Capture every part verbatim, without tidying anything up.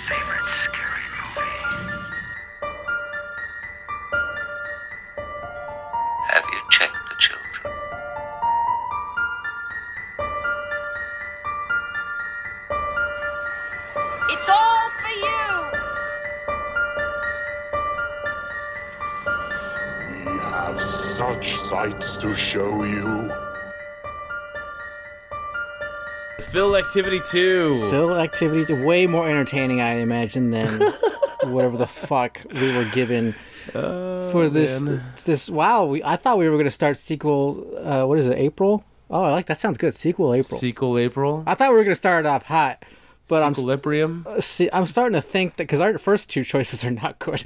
favorite scary movie. Have you checked the children? It's all for you! We have such sights to show you. Phil Activity two. Phil Activity is way more entertaining, I imagine, than whatever the fuck we were given oh, for this. Man. This wow, we, I thought we were going to start sequel. Uh, what is it? April? Oh, I like that. Sounds good. Sequel April. Sequel April. I thought we were going to start it off hot, but I'm Sequilibrium. uh, see, I'm starting to think that because our first two choices are not good.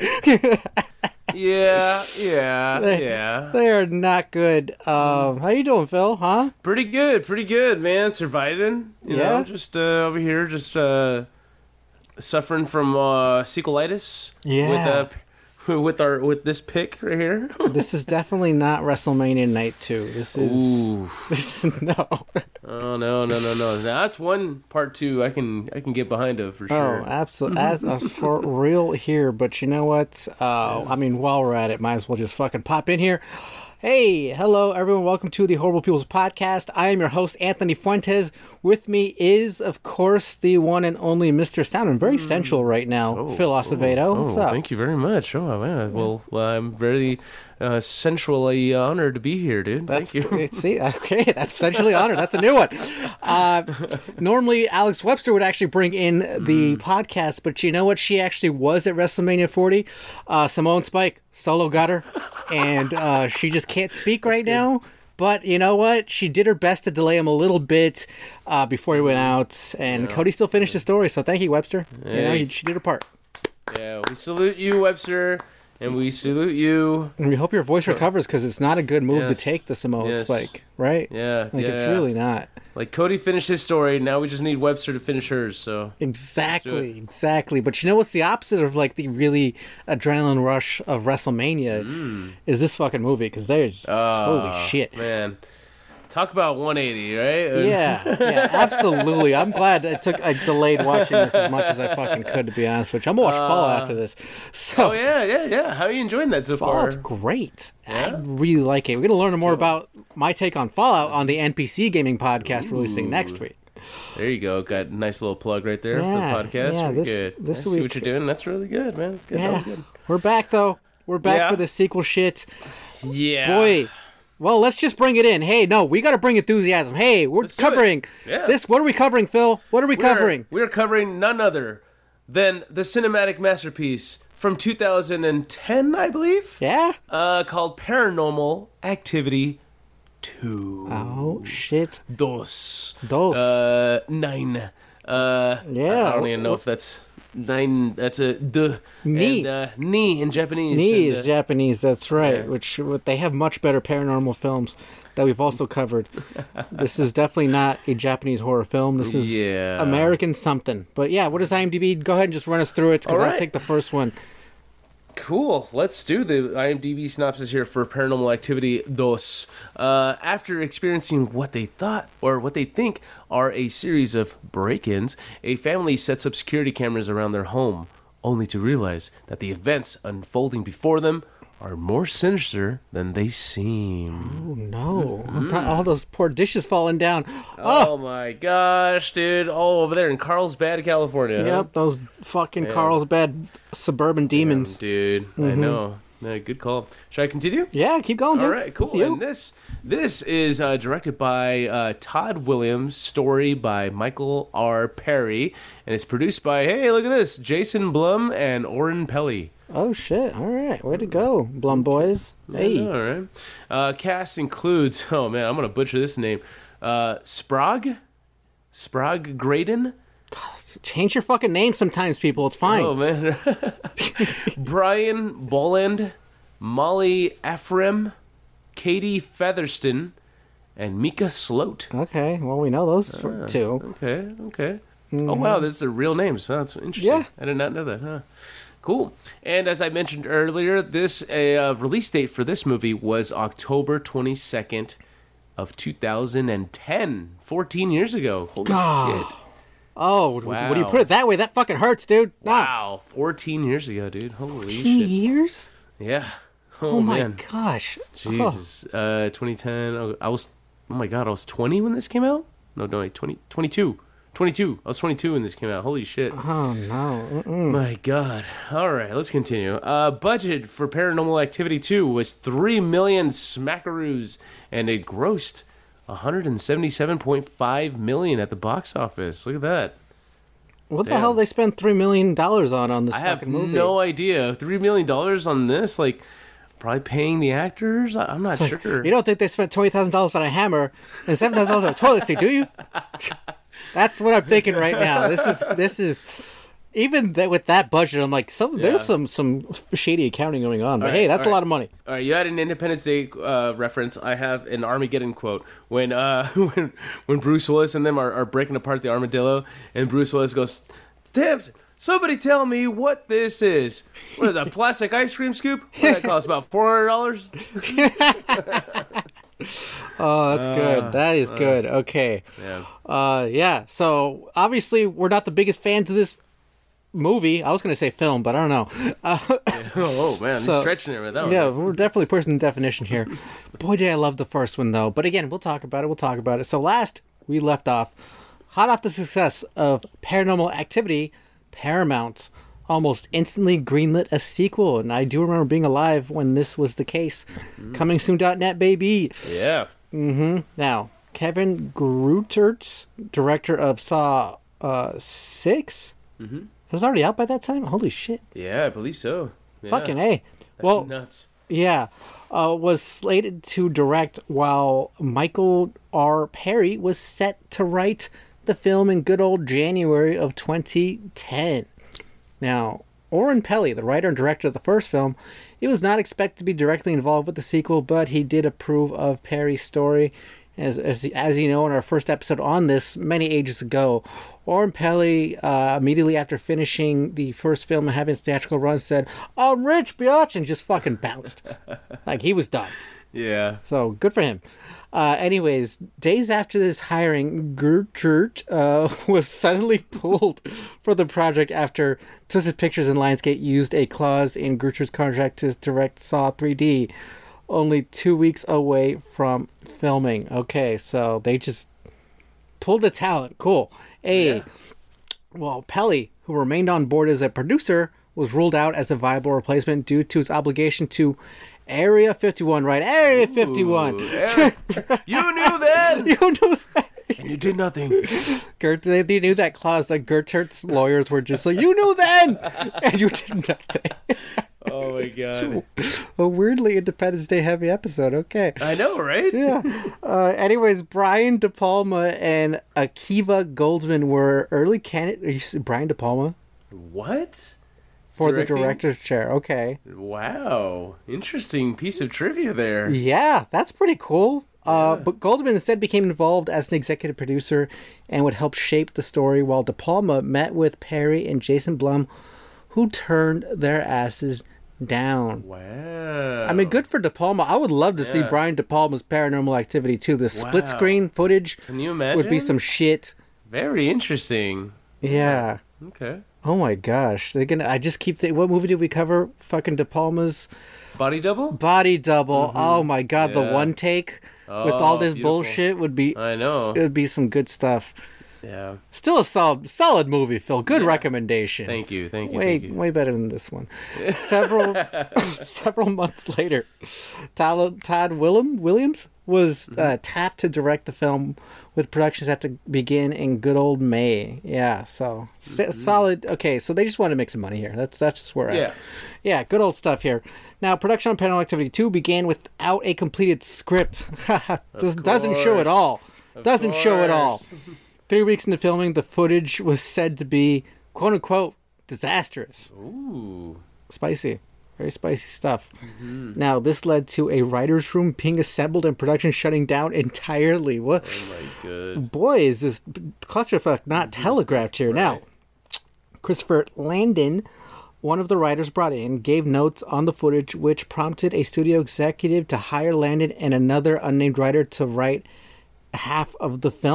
yeah, yeah, they, yeah. They are not good. Um, how you doing, Phil? Huh? Pretty good, pretty good, man. Surviving. You Yeah? know, just uh, over here, just uh, suffering from uh, sequelitis. Yeah. With uh, with our with this pick right here. This is definitely not WrestleMania Night two. This is Ooh. this is no. Oh no no no no! Now, that's one part two I can I can get behind of for sure. Oh, absolutely. As uh, for real here. But you know what? Uh, I mean, while we're at it, might as well just fucking pop in here. Hey, hello, everyone. Welcome to the Horrible People's Podcast. I am your host, Anthony Fuentes. With me is, of course, the one and only Mister Sounding very sensual right now, Oh, Phil Acevedo. Oh, What's oh, up? Thank you very much. Oh man, well, well I'm very uh, sensually honored to be here, dude. That's Thank you. great. See, okay, that's essentially honored. That's a new one. Uh, normally, Alex Webster would actually bring in the podcast, but you know what? She actually was at WrestleMania forty. Uh, Simone Spike solo got her, and uh, she just can't speak right now. But you know what? She did her best to delay him a little bit uh, before he went out, and Yeah. Cody still finished the story. So thank you, Webster. You know, Hey. she did her part. Yeah, we salute you, Webster, and we salute you. And we hope your voice recovers because it's not a good move Yes. to take the Simone Yes. Spike, right? Yeah, Like yeah. it's really not. Like Cody finished his story. Now we just need Webster to finish hers. So Exactly, exactly. But you know what's the opposite of like the really adrenaline rush of WrestleMania is this fucking movie because there's holy Ah, shit. man. Talk about one eighty, right? Yeah, yeah, absolutely. I'm glad I took I delayed watching this as much as I fucking could, to be honest with you. I'm gonna watch Fallout after this. So Oh yeah, yeah, yeah. How are you enjoying that so Fallout's far? great. Yeah? I really like it. We're gonna learn more about my take on Fallout on the N P C gaming podcast releasing next week. There you go. Got a nice little plug right there Yeah, for the podcast. yeah, Very this- good. this I see week- what you're doing. That's really good, man. That's good. That Yeah, was good. we're back though. We're back Yeah. for the sequel shit. Yeah. Boy, well, let's just bring it in. Hey, no, we got to bring enthusiasm. Hey, we're Let's do it. covering Yeah. this. What are we covering, Phil? What are we We are- covering? We are covering none other than the cinematic masterpiece from two thousand ten, I believe, Yeah? uh, called Paranormal Activity two. Oh, shit. Dos. Dos. Uh, nine. Uh, Yeah. I don't even know if that's nine. That's a duh. Ni. And, uh, ni in Japanese. Ni And, is uh, Japanese, that's right. yeah. Which what- they have much better paranormal films that we've also covered. This is definitely not a Japanese horror film. This is Yeah. American something. But yeah, what is IMDb? Go ahead and just run us through it because All I'll right. take the first one. Cool. Let's do the IMDb synopsis here for Paranormal Activity Dos. Uh, after experiencing what they thought or what they think are a series of break-ins, a family sets up security cameras around their home, only to realize that the events unfolding before them are more sinister than they seem. Oh, no. Mm-hmm. God, all those poor dishes falling down. Oh, my gosh, dude. All over there in Carlsbad, California. huh? Yep, those fucking Carlsbad suburban demons. Dude, I Mm-hmm. know. Yeah, good call. Should I continue? Yeah, keep going, dude. All right, cool. It's you. And this this is uh, directed by uh, Todd Williams, story by Michael R. Perry, and it's produced by, hey, look at this, Jason Blum and Oren Pelly. Oh, shit. All right. Way to go, Blum boys. Hey. All right. Uh, cast includes, oh man, I'm going to butcher this name, uh, Sprague? Sprague Graydon? Change your fucking name sometimes, people. It's fine. Oh man. Brian Boland, Molly Ephraim, Katie Featherston, and Mika Sloat. Okay. Well, we know those for two. Okay, okay. Oh, wow, those are real names. Huh? That's interesting. Yeah. I did not know that, huh? Cool. And as I mentioned earlier, this uh, release date for this movie was October twenty-second of two thousand ten. fourteen years ago. Holy God. shit. Oh, Wow. when you put it that way, that fucking hurts, dude. Nah. Wow, fourteen years ago, dude. Holy fourteen shit. years? Yeah. Oh, Oh, my man. gosh. Jesus. Uh, twenty ten. Oh, I was. Oh my god, I was twenty when this came out. No, no, wait, twenty, twenty-two. twenty-two. I was twenty-two when this came out. Holy shit. Oh, no. Mm-mm. My god. All right, let's continue. Uh, budget for Paranormal Activity two was three million smackaroos, and it grossed one hundred seventy-seven point five million at the box office. Look at that. What the Damn. hell did they spend three million dollars on on this I have fucking movie? no idea. three million dollars on this? Like, probably paying the actors? I- I'm not Like, sure. you don't think they spent twenty thousand dollars on a hammer and seven thousand dollars on a toilet seat, do you? That's what I'm thinking right now. This is this is even that with that budget. I'm like, some Yeah. there's some some shady accounting going on. But All hey, right, that's all a right. lot of money. All right, you had an Independence Day uh, reference. I have an Armageddon quote when uh, when when Bruce Willis and them are, are breaking apart the armadillo, and Bruce Willis goes, "Damn, somebody tell me what this is. What is that, plastic ice cream scoop? What did that cost? About four hundred dollars?" Oh, that's good. That is good. Okay. Yeah. Uh, yeah. So obviously we're not the biggest fans of this movie. I was gonna say film, but I don't know. Uh, Oh, man, So- he's stretching it with that one. Yeah, we're definitely pushing the definition here. Boy, did I love the first one, though. But again, we'll talk about it. We'll talk about it. So last we left off, hot off the success of Paranormal Activity, Paramount almost instantly greenlit a sequel. And I do remember being alive when this was the case. Coming soon dot net, baby. Yeah. Now, Kevin Grutert, director of Saw uh, six, mm-hmm. it was already out by that time? Holy shit. Yeah, I believe so. Yeah. Fucking A. That's Well, nuts. yeah, uh, was slated to direct while Michael R. Perry was set to write the film in good old January of twenty ten. Now, Oren Peli, the writer and director of the first film, he was not expected to be directly involved with the sequel, but he did approve of Perry's story. As, as, as you know, in our first episode on this many ages ago, Oren Peli, uh, immediately after finishing the first film and having its theatrical run, said, "I'm rich, biatch," and just fucking bounced. Like, he was done. Yeah. So, good for him. Uh, anyways, days after this hiring, Gertrude uh, was suddenly pulled for the project after Twisted Pictures and Lionsgate used a clause in Gertrude's contract to direct Saw three D, only two weeks away from filming. Okay, so they just pulled the talent. Cool. A. Yeah. Well, Peli, who remained on board as a producer, was ruled out as a viable replacement due to his obligation to Area fifty-one, right? Area fifty-one. Ooh, Eric, you knew that, You knew that. and you did nothing. Gert, they, they knew that clause. Like Gertrude's lawyers were just like, "You knew then, and you did nothing." Oh my god. A weirdly Independence Day heavy episode. Okay. I know, right? Yeah. Uh, anyways, Brian De Palma and Akiva Goldsman were early candidates. Brian De Palma What? for Directing? the director's chair. Okay. Wow. Interesting piece of trivia there. Yeah, that's pretty cool. Uh, but Goldman instead became involved as an executive producer and would help shape the story, while De Palma met with Perry and Jason Blum, who turned their asses down. Wow. I mean, good for De Palma. I would love to see Yeah. Brian De Palma's Paranormal Activity too. The split Wow. screen footage Can you imagine? would be some shit. Very interesting. Yeah. Okay. Oh my gosh. They're gonna. I just keep thinking. What movie did we cover? Fucking De Palma's Body double? Body Double. Oh my god, the Yeah. one take with all Oh, this beautiful. bullshit would be. I know. It would be some good stuff. Yeah. Still a solid, solid movie, Phil. Good recommendation. Thank you. Thank you. Way, thank you. way better than this one. Several, several months later, Todd, Todd Willem, Williams was uh, tapped to direct the film, with production set to begin in good old May. Yeah, so s- solid. Okay, so they just want to make some money here. That's that's just where. we're Yeah. at. Yeah, good old stuff here. Now, production on Paranormal Activity two began without a completed script. Does, doesn't show it course. all. Of Doesn't show it all. course. Three weeks into filming, the footage was said to be, quote unquote, disastrous. Ooh. Spicy. Very spicy stuff. Now, this led to a writer's room being assembled and production shutting down entirely. What? Oh my god. Boy, is this clusterfuck not telegraphed here. Now, Christopher Landon, one of the writers brought in, gave notes on the footage, which prompted a studio executive to hire Landon and another unnamed writer to write half of the film.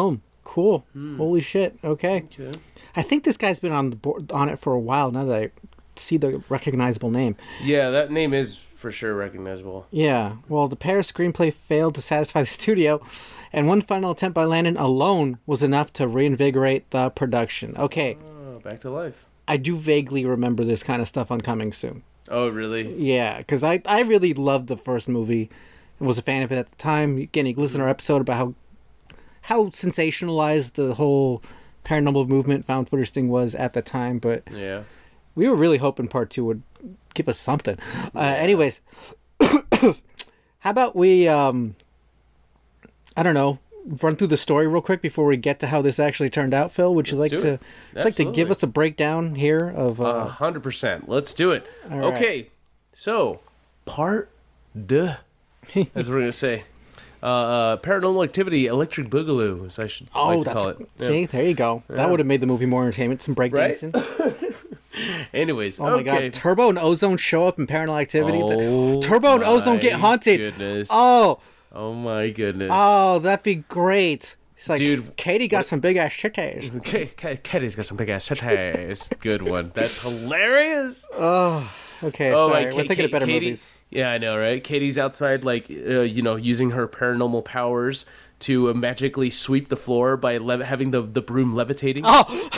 Cool. Holy shit. Okay. Okay. I think this guy's been on the board, on it for a while now that I see the recognizable name. Yeah, that name is for sure recognizable. Yeah. Well, the Paris screenplay failed to satisfy the studio, and one final attempt by Landon alone was enough to reinvigorate the production. Okay. Oh, back to life. I do vaguely remember this kind of stuff on Coming Soon. Oh, really? Yeah, because I, I really loved the first movie and was a fan of it at the time. Again, you can listen to our episode about how how sensationalized the whole paranormal movement found footage thing was at the time, but Yeah. we were really hoping part two would give us something. Uh, anyways, how about we, um, I don't know, run through the story real quick before we get to how this actually turned out, Phil? Would you Let's like do to it. would you like to give Absolutely. us a breakdown here of... A Uh, hundred percent. Let's do it. All right. Okay. So, part deux, as we're gonna say. Uh, uh, Paranormal Activity, Electric Boogaloo, as I should oh, like to that's... call it. Yeah. See, there you go. That would have made the movie more entertainment. Some breakdancing. Anyways, Oh my okay. god, Turbo and Ozone show up in Paranormal Activity. Oh Turbo and Ozone get my haunted. Goodness. Oh, Oh my goodness. oh, that'd be great. It's like, Dude, Katie got some big ass titties. K- K- Katie's got some big ass titties. Good one. That's hilarious. Okay, Oh, sorry, my we're Ka- thinking of Ka- better Katie, movies. Yeah, I know, right? Katie's outside, like, uh, you know, using her paranormal powers to uh, magically sweep the floor by lev- having the, the broom levitating. Oh,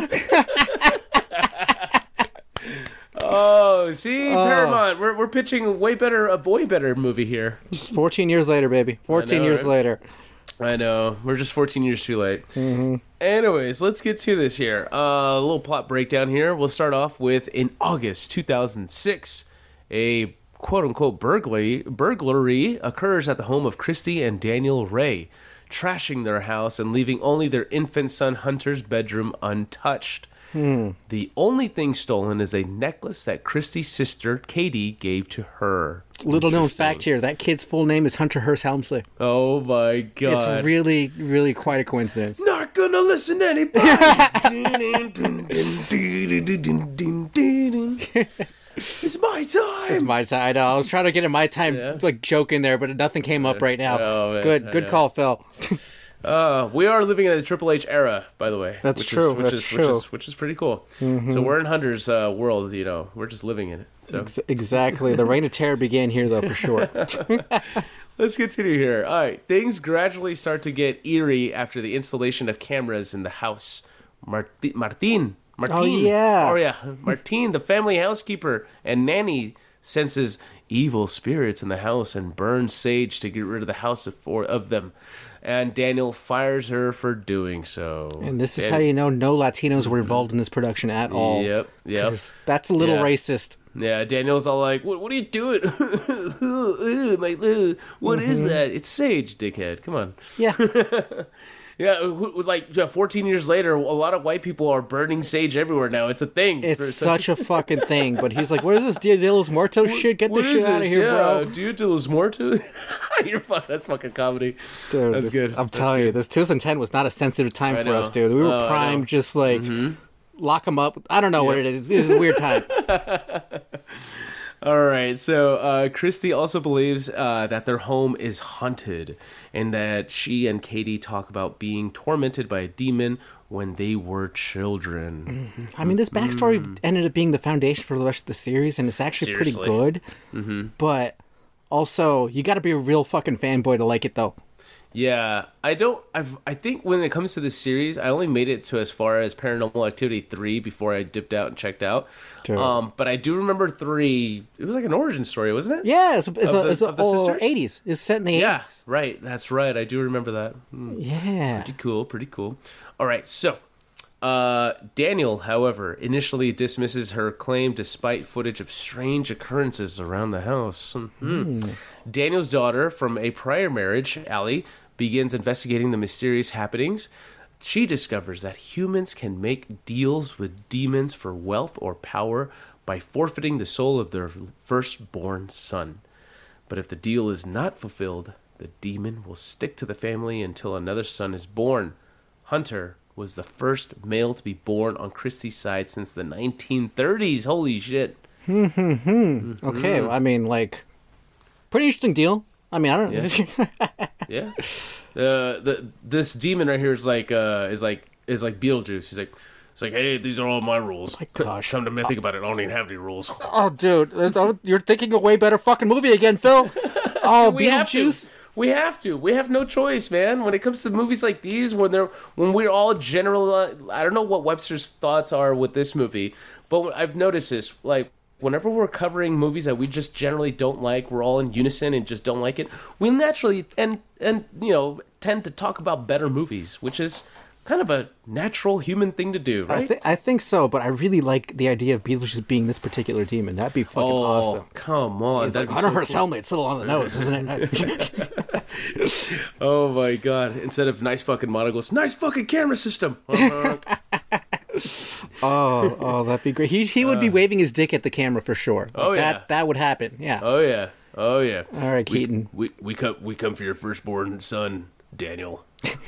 Oh, see, Paramount, we're we're pitching way better, a way better movie here. just fourteen years later, baby. fourteen know, years right? later. I know, we're just fourteen years too late. Mm-hmm. Anyways, let's get to this here. Uh, a little plot breakdown here. We'll start off with in August two thousand six, a quote-unquote burglary burglary occurs at the home of Christy and Daniel Ray, trashing their house and leaving only their infant son Hunter's bedroom untouched. Hmm. The only thing stolen is a necklace that Christy's sister Katie gave to her. Little known Interesting. fact here: that kid's full name is Hunter Hearst Helmsley. Oh my god! It's really, really quite a coincidence. Not gonna listen to anybody. It's my time. It's my time. I know. I was trying to get in my time, Yeah. like joke in there, but nothing came up right now. Oh, man. good, I good know. call, Phil. Uh, we are living in the Triple H era, by the way. That's which true, Is, which that's is, true. Which is, which is pretty cool. So we're in Hunter's uh, world. You know, we're just living in it. So Ex- exactly. The reign of terror began here, though, for sure. let's continue here. All right, things gradually start to get eerie after the installation of cameras in the house. Marti- Martin. Martin. Oh, yeah. Oh, yeah. Martin, the family housekeeper and nanny, senses evil spirits in the house and burns sage to get rid of the house of four of them. And Daniel fires her for doing so. And this is Dan- how you know no Latinos were involved in this production at all. Yep, yep. 'Cause that's a little Yeah. racist. Yeah, Daniel's all like, "What? What are you doing? My, uh, what is that? It's sage, dickhead. Come on." Yeah. Yeah, who- who- like yeah, fourteen years later, a lot of white people are burning sage everywhere now. It's a thing. It's For- such a fucking thing. But he's like, what is this Dia de los Muertos shit? Get What this is shit out of this? here, yeah, bro. Dude, to los muertos. You're fun. That's fucking comedy. Dude, That's this- good. I'm That's telling you, good. this two thousand ten was not a sensitive time I for us, know. dude. We were Oh, I know. primed, just like, lock them up. I don't know what it is. This is a weird time. All right, so uh, Christy also believes uh, that their home is haunted and that she and Katie talk about being tormented by a demon when they were children. I mean, this backstory ended up being the foundation for the rest of the series, and it's actually Seriously. pretty good. Mm-hmm. But also, you got to be a real fucking fanboy to like it, though. Yeah, I don't. I've. I think when it comes to this series, I only made it to as far as Paranormal Activity three before I dipped out and checked out. Sure. Um, but I do remember three. It was like an origin story, wasn't it? Yeah, it's, it's, Of a, the- it's a, of the oh, sisters? eighties. It's set in the Yeah, eighties. right. That's right. I do remember that. Hmm. Yeah. Pretty cool. Pretty cool. All right. So, uh, Daniel, however, initially dismisses her claim despite footage of strange occurrences around the house. Mhm. Daniel's daughter from a prior marriage, Allie, begins investigating the mysterious happenings. She discovers that humans can make deals with demons for wealth or power by forfeiting the soul of their firstborn son. But if the deal is not fulfilled, the demon will stick to the family until another son is born. Hunter was the first male to be born on Christie's side since the nineteen thirties. Holy shit. Okay, well, I mean, like, pretty interesting deal. I mean, I don't know. Yeah. Uh, the this demon right here is like uh is like is like Beetlejuice. He's like, it's like, hey, these are all my rules. My gosh. Come to think about it, I don't even have any rules. Oh, dude, you're thinking a way better fucking movie again, Phil. Oh, we have to. Beetlejuice. We have to. We have no choice, man. When it comes to movies like these, when they're when we're all general, I don't know what Webster's thoughts are with this movie, but I've noticed this. Like, whenever we're covering movies that we just generally don't like, we're all in unison and just don't like it. We naturally and and you know tend to talk about better movies, which is kind of a natural human thing to do, I, right? th- I think so, but I really like the idea of Beetlejuice being this particular demon. That'd be fucking oh, awesome. come on! It's like that'd be Hunter so Hearst helmet. It's a little on the nose, isn't it? Oh my god! Instead of nice fucking motto, goes nice fucking camera system. Uh-huh. oh, oh, that'd be great. He he would be waving his dick at the camera for sure. Like, Oh, yeah. that that would happen. Yeah. Oh yeah. Oh yeah. All right, We- Keaton. We we come we come for your firstborn son, Daniel.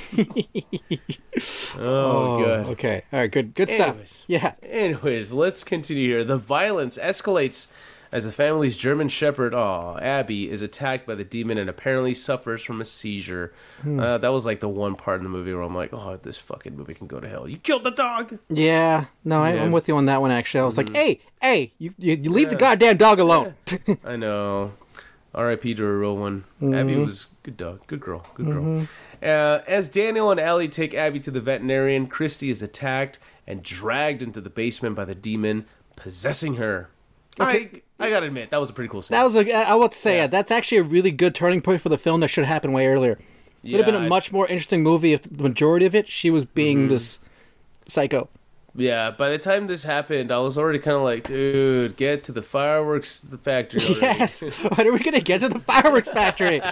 oh, Oh, god. okay. All right, good good stuff. Anyways. Yeah. Anyways, let's continue here. The violence escalates as the family's German Shepherd, oh, Abby, is attacked by the demon and apparently suffers from a seizure. Hmm. Uh, that was like the one part in the movie where I'm like, oh, this fucking movie can go to hell. You killed the dog. Yeah. No, I, Yeah. I'm with you on that one. Actually, I was like, hey, hey, you you, you leave the goddamn dog alone. I know. R I P to a real one. Abby was good dog, good girl, good girl. Uh, as Daniel and Allie take Abby to the veterinarian, Christy is attacked and dragged into the basement by the demon, possessing her. Okay. I I gotta admit, that was a pretty cool scene. That was a. I want to say Yeah. yeah, that's actually a really good turning point for the film that should have happened way earlier. Would have been Yeah, a much more interesting movie if the majority of it she was being this psycho. Yeah, by the time this happened, I was already kind of like, dude, get to the fireworks the factory already. Yes. When are we gonna get to the fireworks factory?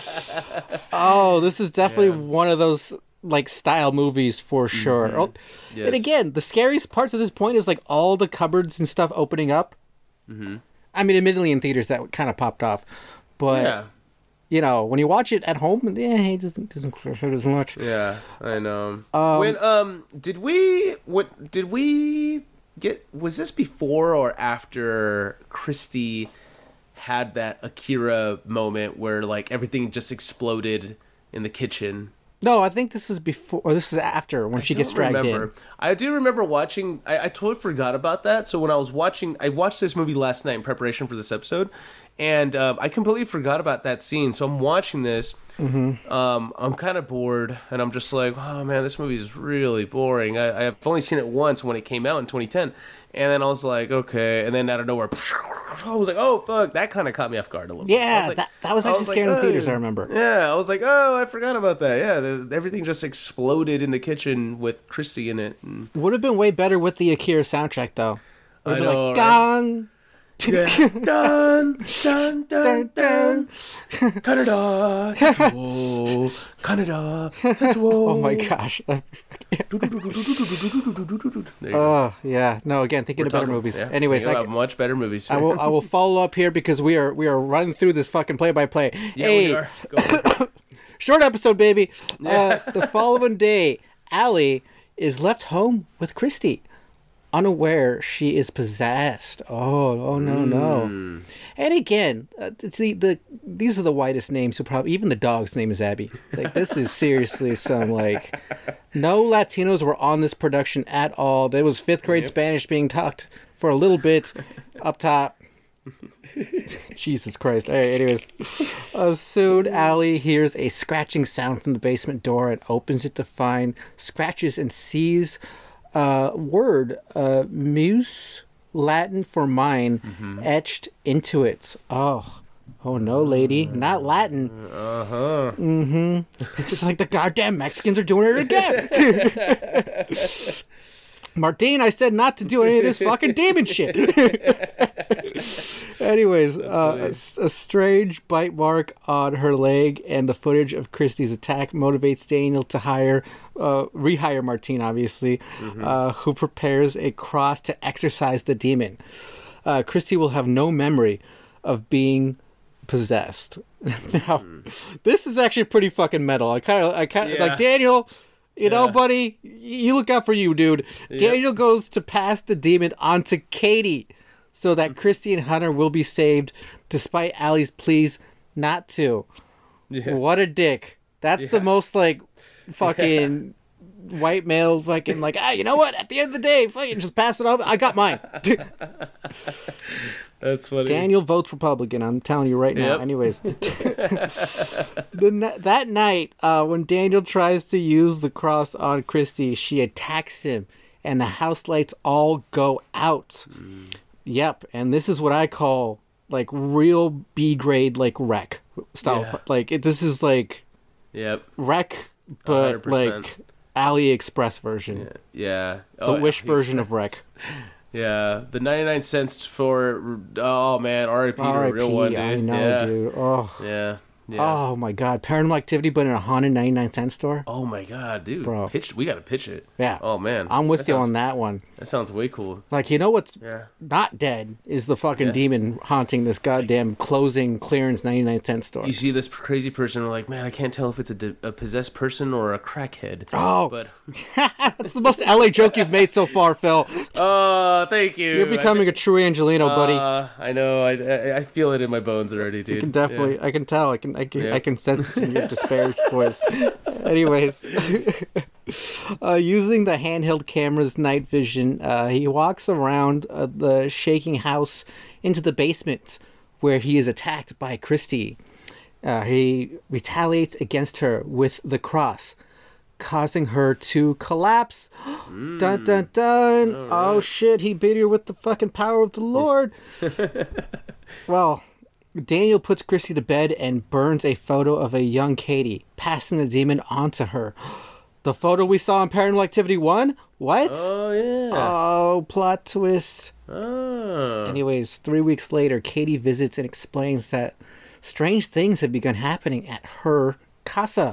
Oh, this is definitely Yeah. one of those like style movies for sure. Oh, Yes. And again, the scariest parts of this point is like all the cupboards and stuff opening up. Mm-hmm. I mean, admittedly in theaters that kind of popped off, but Yeah, you know when you watch it at home, yeah, it doesn't doesn't hurt as much. yeah, I know. when um, did we what did we get? Was this before or after Christy had that Akira moment where like everything just exploded in the kitchen? No, I think this was before, or this is after when she I gets don't dragged remember. in. I do remember watching. I, I totally forgot about that. So when I was watching, I watched this movie last night in preparation for this episode, and um, I completely forgot about that scene. So I'm watching this. Mm-hmm. Um, I'm kind of bored, and I'm just like, oh man, this movie is really boring. I, I've only seen it once when it came out in twenty ten, and then I was like, okay, and then out of nowhere, I was like, oh fuck, that kind of caught me off guard a little bit. I Yeah, was like- that, that was I actually was scary like, in the theaters, "Oh." I remember. Yeah, I was like, oh, I forgot about that. Yeah, the, everything just exploded in the kitchen with Christy in it. And, Would have been way better with the Akira soundtrack, though. Would I have been know, like, right? gong! yeah. dun, dun, dun, Dun, dun. dun. Canada, Tetsuo. Canada, Tetsuo. Oh my gosh. There you go. Oh, yeah. No, again, thinking of better Talking- movies. yeah, Anyways, thinking I, about much better movies. I will I will follow up here because we are we are running through this fucking play-by-play. Yeah, hey, we are. Go for it. short episode, baby. Uh, the following day, Allie is left home with Christy, unaware she is possessed. Oh, oh no, no. And again, uh, see the these are the whitest names. So probably even the dog's name is Abby. Like this is seriously some like no Latinos were on this production at all. There was fifth grade Spanish being taught for a little bit up top. Jesus Christ. All right, anyways. Uh, soon, Allie hears a scratching sound from the basement door and opens it to find scratches and sees a word, uh, muse, Latin for mine, etched into it. Oh. Oh no, lady. Not Latin. Uh-huh. Mm-hmm. It's like the goddamn Mexicans are doing it again. Martine, I said not to do any of this fucking demon shit. Anyways, uh, a, s- a strange bite mark on her leg and the footage of Christie's attack motivates Daniel to hire, uh, rehire Martine, obviously, uh, who prepares a cross to exorcise the demon. Uh, Christy will have no memory of being possessed. Now, this is actually pretty fucking metal. I kind of, I kind of Yeah. like Daniel. You know, Yeah. buddy, y- you look out for you, dude. Daniel goes to pass the demon onto Katie so that Christy and Hunter will be saved despite Allie's pleas not to. Yeah. What a dick. That's the most like fucking white male fucking like, ah, you know what? At the end of the day, fucking just pass it over. I got mine. That's funny. Daniel votes Republican. I'm telling you right now. Yep. Anyways, the ni- that night uh, when Daniel tries to use the cross on Christy, she attacks him, and the house lights all go out. Mm. Yep, and this is what I call like real B grade like wreck style. Yeah. Like it, this is like Yep. wreck, but one hundred percent. like AliExpress version, Yeah. yeah. the Oh, Wish AliExpress. version of wreck. Yeah, the ninety-nine cents for, oh man, R I P to R I a real one, dude. I know, yeah. dude. Oh. Yeah, yeah. Oh my god, Paranormal Activity, but in a haunted ninety-nine cent store. Oh my god, dude. Bro. Pitch, we gotta pitch it. Yeah. Oh man. I'm with that you sounds, on that one. That sounds way cool. Like, you know what's Yeah. not dead is the fucking Yeah. demon haunting this goddamn closing clearance ninety-nine cent store. You see this crazy person, we're like, man, I can't tell if it's a, de- a possessed person or a crackhead. Oh. But, That's the most L A joke you've made so far, Phil. oh, thank you. You're becoming a true Angelino, buddy. Uh, I know. I, I I feel it in my bones already, dude. I can definitely, Yeah. I can tell, I can, I can, Yeah. I can sense in your disparaged voice. Anyways, uh, using the handheld camera's night vision, uh, he walks around uh, the shaking house into the basement, where he is attacked by Christy. Uh, he retaliates against her with the cross, causing her to collapse. Mm. Dun dun dun! Right. Oh shit! He beat her with the fucking power of the Lord. Well. Daniel puts Christy to bed and burns a photo of a young Katie, passing the demon onto her. The photo we saw in Paranormal Activity one? What? Oh, yeah. Oh, plot twist. Oh. Anyways, three weeks later, Katie visits and explains that strange things have begun happening at her casa.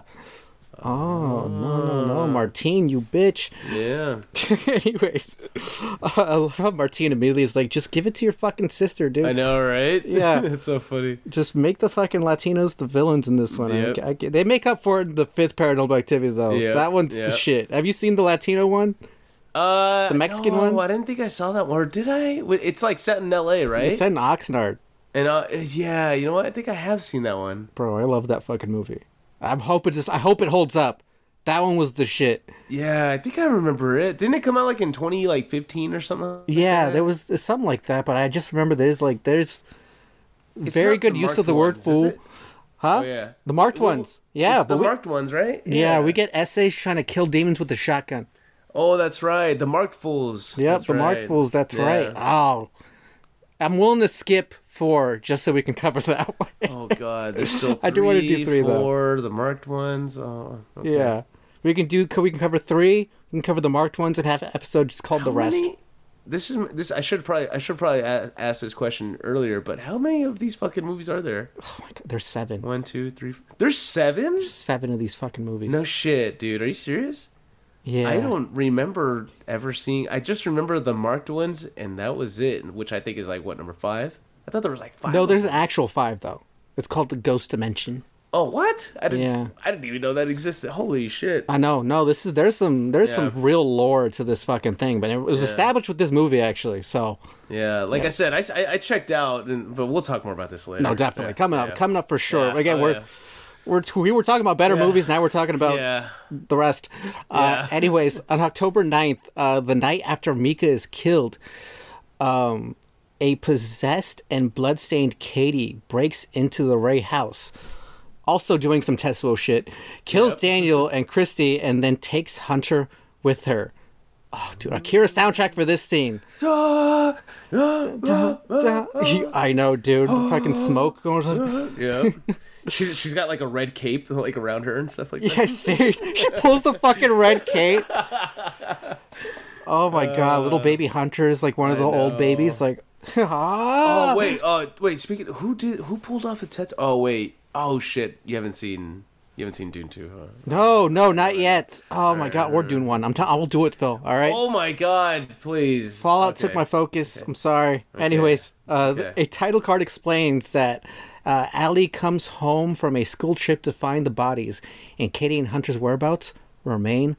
Oh, no, no, no, Martine, you bitch. Yeah. Anyways, uh, I love how Martine immediately is like, just give it to your fucking sister, dude. I know, right? Yeah. It's so funny. Just make the fucking Latinos the villains in this one. Yep. I, I, they make up for it in the fifth Paranormal Activity, though. Yep. That one's Yep. the shit. Have you seen the Latino one? Uh, The Mexican no, one? I didn't think I saw that one. Or did I? It's like set in L A, right? It's set in Oxnard. And uh, yeah, you know what? I think I have seen that one. Bro, I love that fucking movie. I'm hoping this. I hope it holds up. That one was the shit. Yeah, I think I remember it. Didn't it come out like in twenty like fifteen or something? Like Yeah, that? there was something like that, but I just remember there's like there's It's very not good the use marked of the word ones, is fool. it? Huh? Oh yeah, The marked Well, ones. Yeah, it's the but we, marked ones, right? yeah, we get essays trying to kill demons with a shotgun. Oh, that's right. The marked fools. Yep, That's the marked right. fools. That's Yeah. right. Oh, I'm willing to skip four just so we can cover that one. Oh god, there's still three, I do wanna do three, though. four, the marked ones. Oh, okay. Yeah, we can do. We can cover three. We can cover the marked ones and have an episode just called How the rest. many- This is this. I should probably I should probably ask, ask this question earlier, but how many of these fucking movies are there? Oh my god, there's seven. One, two, three. Four. There's seven. Seven of these fucking movies. No shit, dude. Are you serious? yeah, I don't remember ever seeing. I just remember the marked ones, and that was it. Which I think is like what, number five? I thought there was like five. No, of there's them. an actual five though. It's called the Ghost Dimension. Oh, what? I didn't. Yeah. I didn't even know that existed. Holy shit. I know. No, this is there's some there's Yeah. some real lore to this fucking thing, but it was Yeah. established with this movie actually. So Yeah, like Yeah. I said, I, I, I checked out, and, but we'll talk more about this later. no, definitely Yeah, coming up, yeah. coming up for sure. Yeah. Again, Oh, we're yeah. we're we were talking about better Yeah. movies. Now we're talking about Yeah. the rest. Uh, Yeah. anyways, on October ninth, uh, the night after Mika is killed, um, a possessed and bloodstained Katie breaks into the Ray house, also doing some Tetsuo shit, kills Yep. Daniel and Christy, and then takes Hunter with her. Oh, dude, Akira soundtrack for this scene. Ah, ah, ah, ah, Duh. I know, dude. The fucking smoke going on. Yeah. She, she's got like a red cape like around her and stuff like that. Yeah, seriously. She pulls the fucking red cape. Oh my god, little baby Hunter is like one of I the old know. babies. Like, ah. Oh wait, uh, wait. Speaking, who did who pulled off the tet? Oh wait, oh shit. You haven't seen you haven't seen Dune two, huh? No, no, not yet. Oh my god, we're doing one. I'm. T- I will do it, Phil. All right. Oh my god, please. Fallout Okay. took my focus. I'm sorry. Anyways, uh, Okay. a title card explains that uh, Allie comes home from a school trip to find the bodies, and Katie and Hunter's whereabouts remain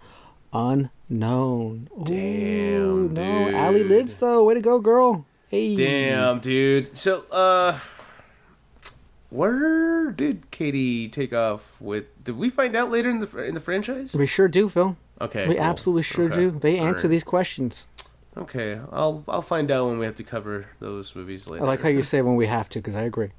unknown. Damn, Ooh, no, dude. Allie lives though. Way to go, girl. Hey. Damn, dude. So, uh, where did Katie take off with? Did we find out later in the fr- in the franchise? We sure do, Phil. Okay, We cool. absolutely sure Okay. do. They All answer right. these questions. Okay, I'll I'll find out when we have to cover those movies later. I like how you say when we have to, because I agree.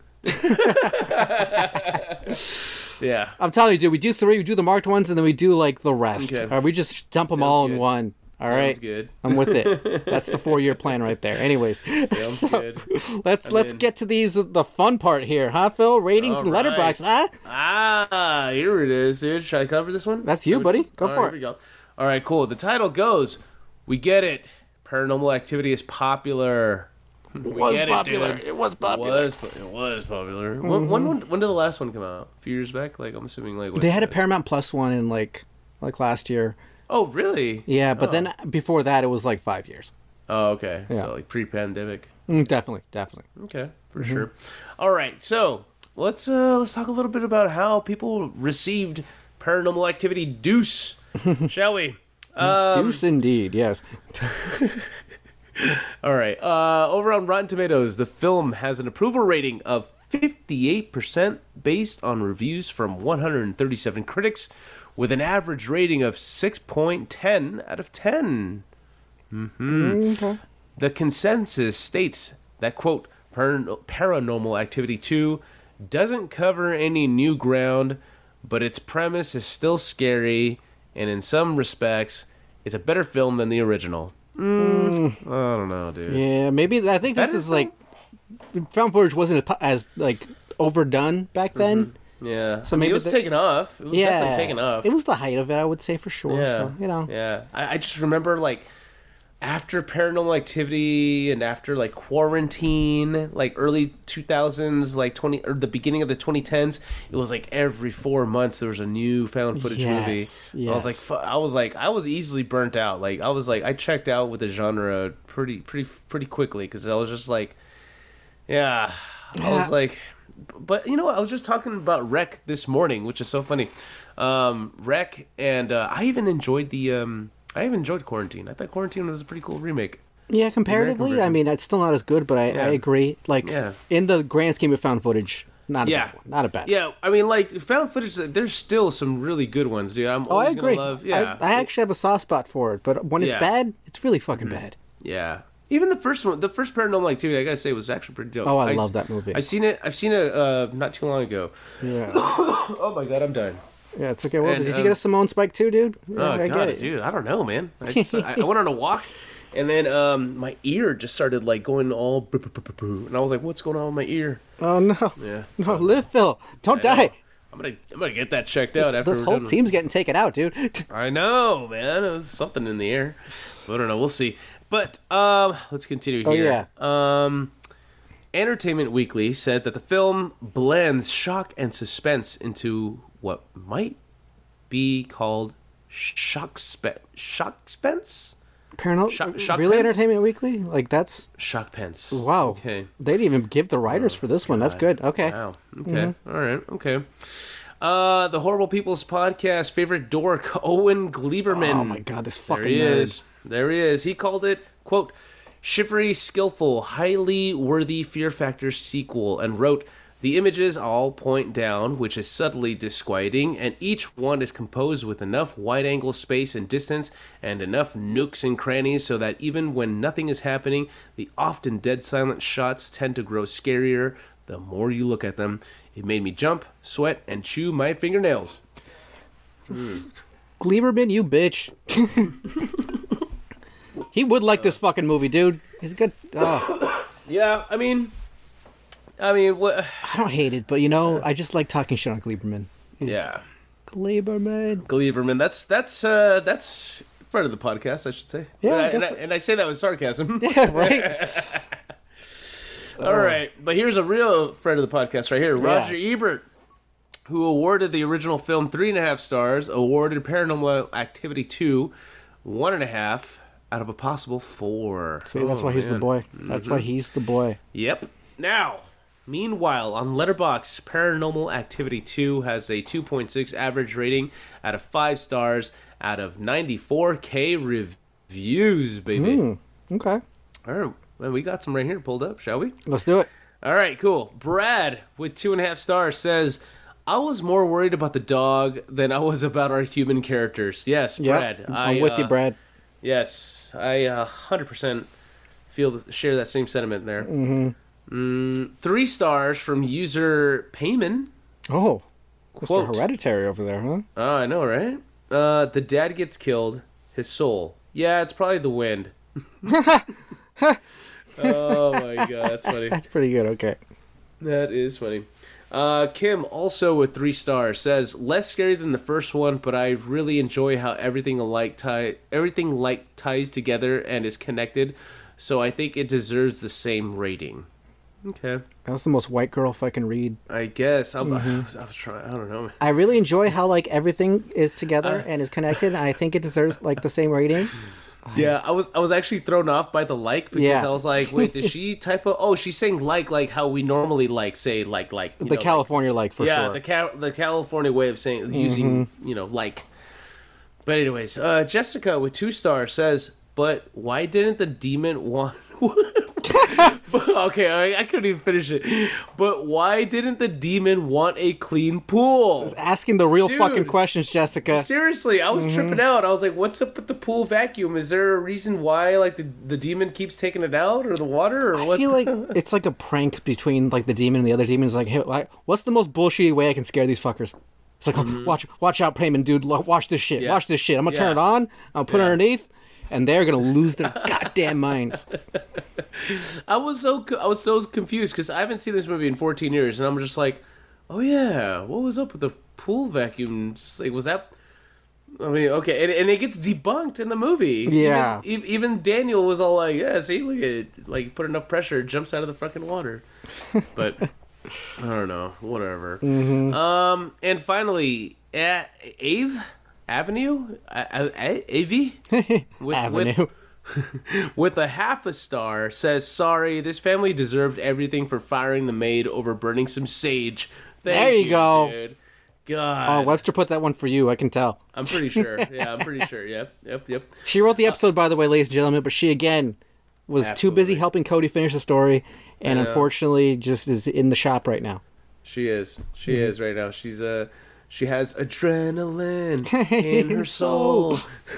Yeah. I'm telling you, dude, we do three, we do the marked ones, and then we do like the rest. Okay. Or we just dump them Sounds all in good. one. All Sounds right, good. I'm with it. That's the four-year plan right there. Anyways, Sounds so, good. let's I'm let's in. get to these the fun part here, huh, Phil? Ratings All and right. letterbox, huh? Ah, here it is, dude. Should I cover this one? That's you, Should we- buddy. Go All for right, it. Here we go. All right, cool. The title goes, "We get it. Paranormal Activity is popular." It We was get popular. dude. It was It popular. was, it was popular. When, when, when, when did the last one come out? A few years back? Like, I'm assuming, like... what, They had a uh, Paramount Plus one in like like last year. Oh, really? Yeah, but Oh. then before that, it was like five years. Oh, okay. Yeah. So, like, pre-pandemic. Mm, definitely, definitely. Okay, for Mm-hmm. sure. All right, so let's uh let's talk a little bit about how people received Paranormal Activity Deuce, shall we? Um, Deuce indeed, yes. all right. Uh, over on Rotten Tomatoes, the film has an approval rating of fifty-eight percent based on reviews from one hundred thirty-seven critics, with an average rating of six point one zero out of ten. Okay. The consensus states that, quote, "Paran- Paranormal Activity two doesn't cover any new ground, but its premise is still scary, and in some respects, it's a better film than the original." Mm, I don't know, dude. Yeah, maybe I think this Better is like found footage wasn't as like overdone back then. Yeah. So I mean, maybe it was the- taken off. It was Yeah, definitely taken off. It was the height of it, I would say for sure. Yeah. So you know, Yeah. I, I just remember, like, after Paranormal Activity and after, like, Quarantine, like, early two thousands, like, twenty or the beginning of the twenty tens, it was, like, every four months there was a new found footage Yes, movie. I was like, yes. fu- I was like, I was easily burnt out. Like, I was like, I checked out with the genre pretty, pretty, pretty quickly because I was just like, yeah, I was Yeah. like, but you know what? I was just talking about Rec this morning, which is so funny. Um, Rec, and uh, I even enjoyed the. Um, I even enjoyed Quarantine. I thought Quarantine was a pretty cool remake. yeah. Comparatively, I version. mean, it's still not as good, but I, Yeah. I agree. Like Yeah. in the grand scheme of found footage, not a Yeah. bad one. Not a bad. Yeah, I mean, like found footage. There's still some really good ones, dude. I'm Oh, I always agree. gonna love. Yeah, I, I actually have a soft spot for it, but when it's Yeah. bad, it's really fucking bad. yeah. Even the first one, the first Paranormal Activity, I gotta say, was actually pretty dope. Oh, I s- love that movie. I've seen it. I've seen it uh, not too long ago. Yeah. Oh my god, I'm done. Yeah, it's okay. Well, And, did you um, get a Simone Spike too, dude? Yeah, Oh I god, get it. dude, I don't know, man. I, just, I, I went on a walk, and then um, my ear just started like going all, brr, brr, brr, brr, brr, and I was like, "What's going on with my ear?" Oh no. Yeah, No, live, Phil. Don't I know. die. I'm gonna, I'm gonna get that checked out after This we're whole done with- team's getting taken out, dude. I know, man. It was something in the air. I don't know. We'll see. But um, let's continue Oh, here. Um, Entertainment Weekly said that the film blends shock and suspense into what might be called shock spe- shock spence. Paranormal. Shock- Shock really, Pence? Entertainment Weekly? Like that's Shock pence. wow. Okay. They didn't even give the writers for this one. That's good. Okay. Wow. Okay. All right. Okay. Uh, the Horrible People's podcast favorite dork, Owen Gleiberman. Oh my god, this fucking There he nerd. is. There he is. He called it, quote, "shivery, skillful, highly worthy Fear Factor sequel," and wrote, "The images all point down, which is subtly disquieting, and each one is composed with enough wide-angle space and distance and enough nooks and crannies so that even when nothing is happening, the often dead silent shots tend to grow scarier the more you look at them. It made me jump, sweat, and chew my fingernails." Gleiberman, you bitch. He would like this fucking movie, dude. He's good. Oh, Yeah, I mean... I mean, what... I don't hate it, but you know, I just like talking shit on Gleiberman. He's Yeah. Gleiberman. Gleiberman. That's that's uh that's friend of the podcast, I should say. Yeah, and I I, and, guess- I, and I say that with sarcasm. Yeah, right. All right, but here's a real friend of the podcast right here, Roger Ebert, who awarded the original film three and a half stars, awarded Paranormal Activity two one and a half out of a possible four. See, that's Oh, why he's the man. boy. That's why he's the boy. Yep. Now, meanwhile, on Letterboxd, Paranormal Activity two has a two point six average rating out of five stars out of ninety-four K reviews, baby. Hmm. Okay, All right, well, we got some right here pulled up, shall we? let's do it. All right, cool. Brad with two and a half stars says, I was more worried about the dog than I was about our human characters. Yes, Brad. Yep, I'm I, with uh, you, Brad. Yes, I uh, one hundred percent feel share that same sentiment there. Mm-hmm. Mm, three stars from user Payman. Oh, Quote. Mister Hereditary over there, huh? Oh, I know, right? Uh, the dad gets killed. His soul. Yeah, it's probably the wind. Oh my god, that's funny. That's pretty good. Okay. That is funny. Uh, Kim, also with three stars, says less scary than the first one, but I really enjoy how everything alike tie everything like ties together and is connected. So I think it deserves the same rating. Okay, That's the most white girl fucking read. I guess I'm, I, was, I was trying. I don't know. I really enjoy how like everything is together Uh, and is connected. And I think it deserves like the same rating. Yeah, I was I was actually thrown off by the like because Yeah. I was like, wait, did she type of? Oh, she's saying like like how we normally like say like like you The know, California like for yeah, sure. Mm-hmm. the Cal- the California way of saying using you know like. But anyways, uh, Jessica with two stars says, but why didn't the demon want? Okay, I, I couldn't even finish it. But why didn't the demon want a clean pool? Asking the real Dude. fucking questions, Jessica. Seriously, I was Mm-hmm. tripping out. I was like, "What's up with the pool vacuum? Is there a reason why, like, the, the demon keeps taking it out, or the water, or I what?" feel like it's like a prank between like the demon and the other demons. Like, hey, why- what's the most bullshitty way I can scare these fuckers? It's like, oh, watch, watch out, Payman, dude. Lo- Watch this shit. Mm-hmm. Yeah. Watch this shit. I'm gonna turn Yeah. it on. I'll put it Yeah. underneath, and they're gonna lose their goddamn minds. I was so co- I was so confused because I haven't seen this movie in fourteen years, and I'm just like, "Oh yeah, what was up with the pool vacuum? Just like, was that?" I mean, okay, and, and it gets debunked in the movie. Yeah. even, e- even Daniel was all like, "Yeah, see, look at it. Like, put enough pressure, it jumps out of the fucking water." But I don't know, whatever. Mm-hmm. Um, and finally, A- Ave Avenue, A- A- Avie with, Avenue. with with a half a star says, sorry, this family deserved everything for firing the maid over burning some sage. Thank There you go. dude. Oh, God. Webster put that one for you. I can tell. I'm pretty sure. Yeah, I'm pretty sure. Yep, yep, yep. She wrote the episode, by the way, ladies and gentlemen, but she again was too busy Absolutely. helping Cody finish the story, and Yeah. unfortunately, just is in the shop right now. She is. She Mm-hmm. is right now. She's uh, she has adrenaline in her soul.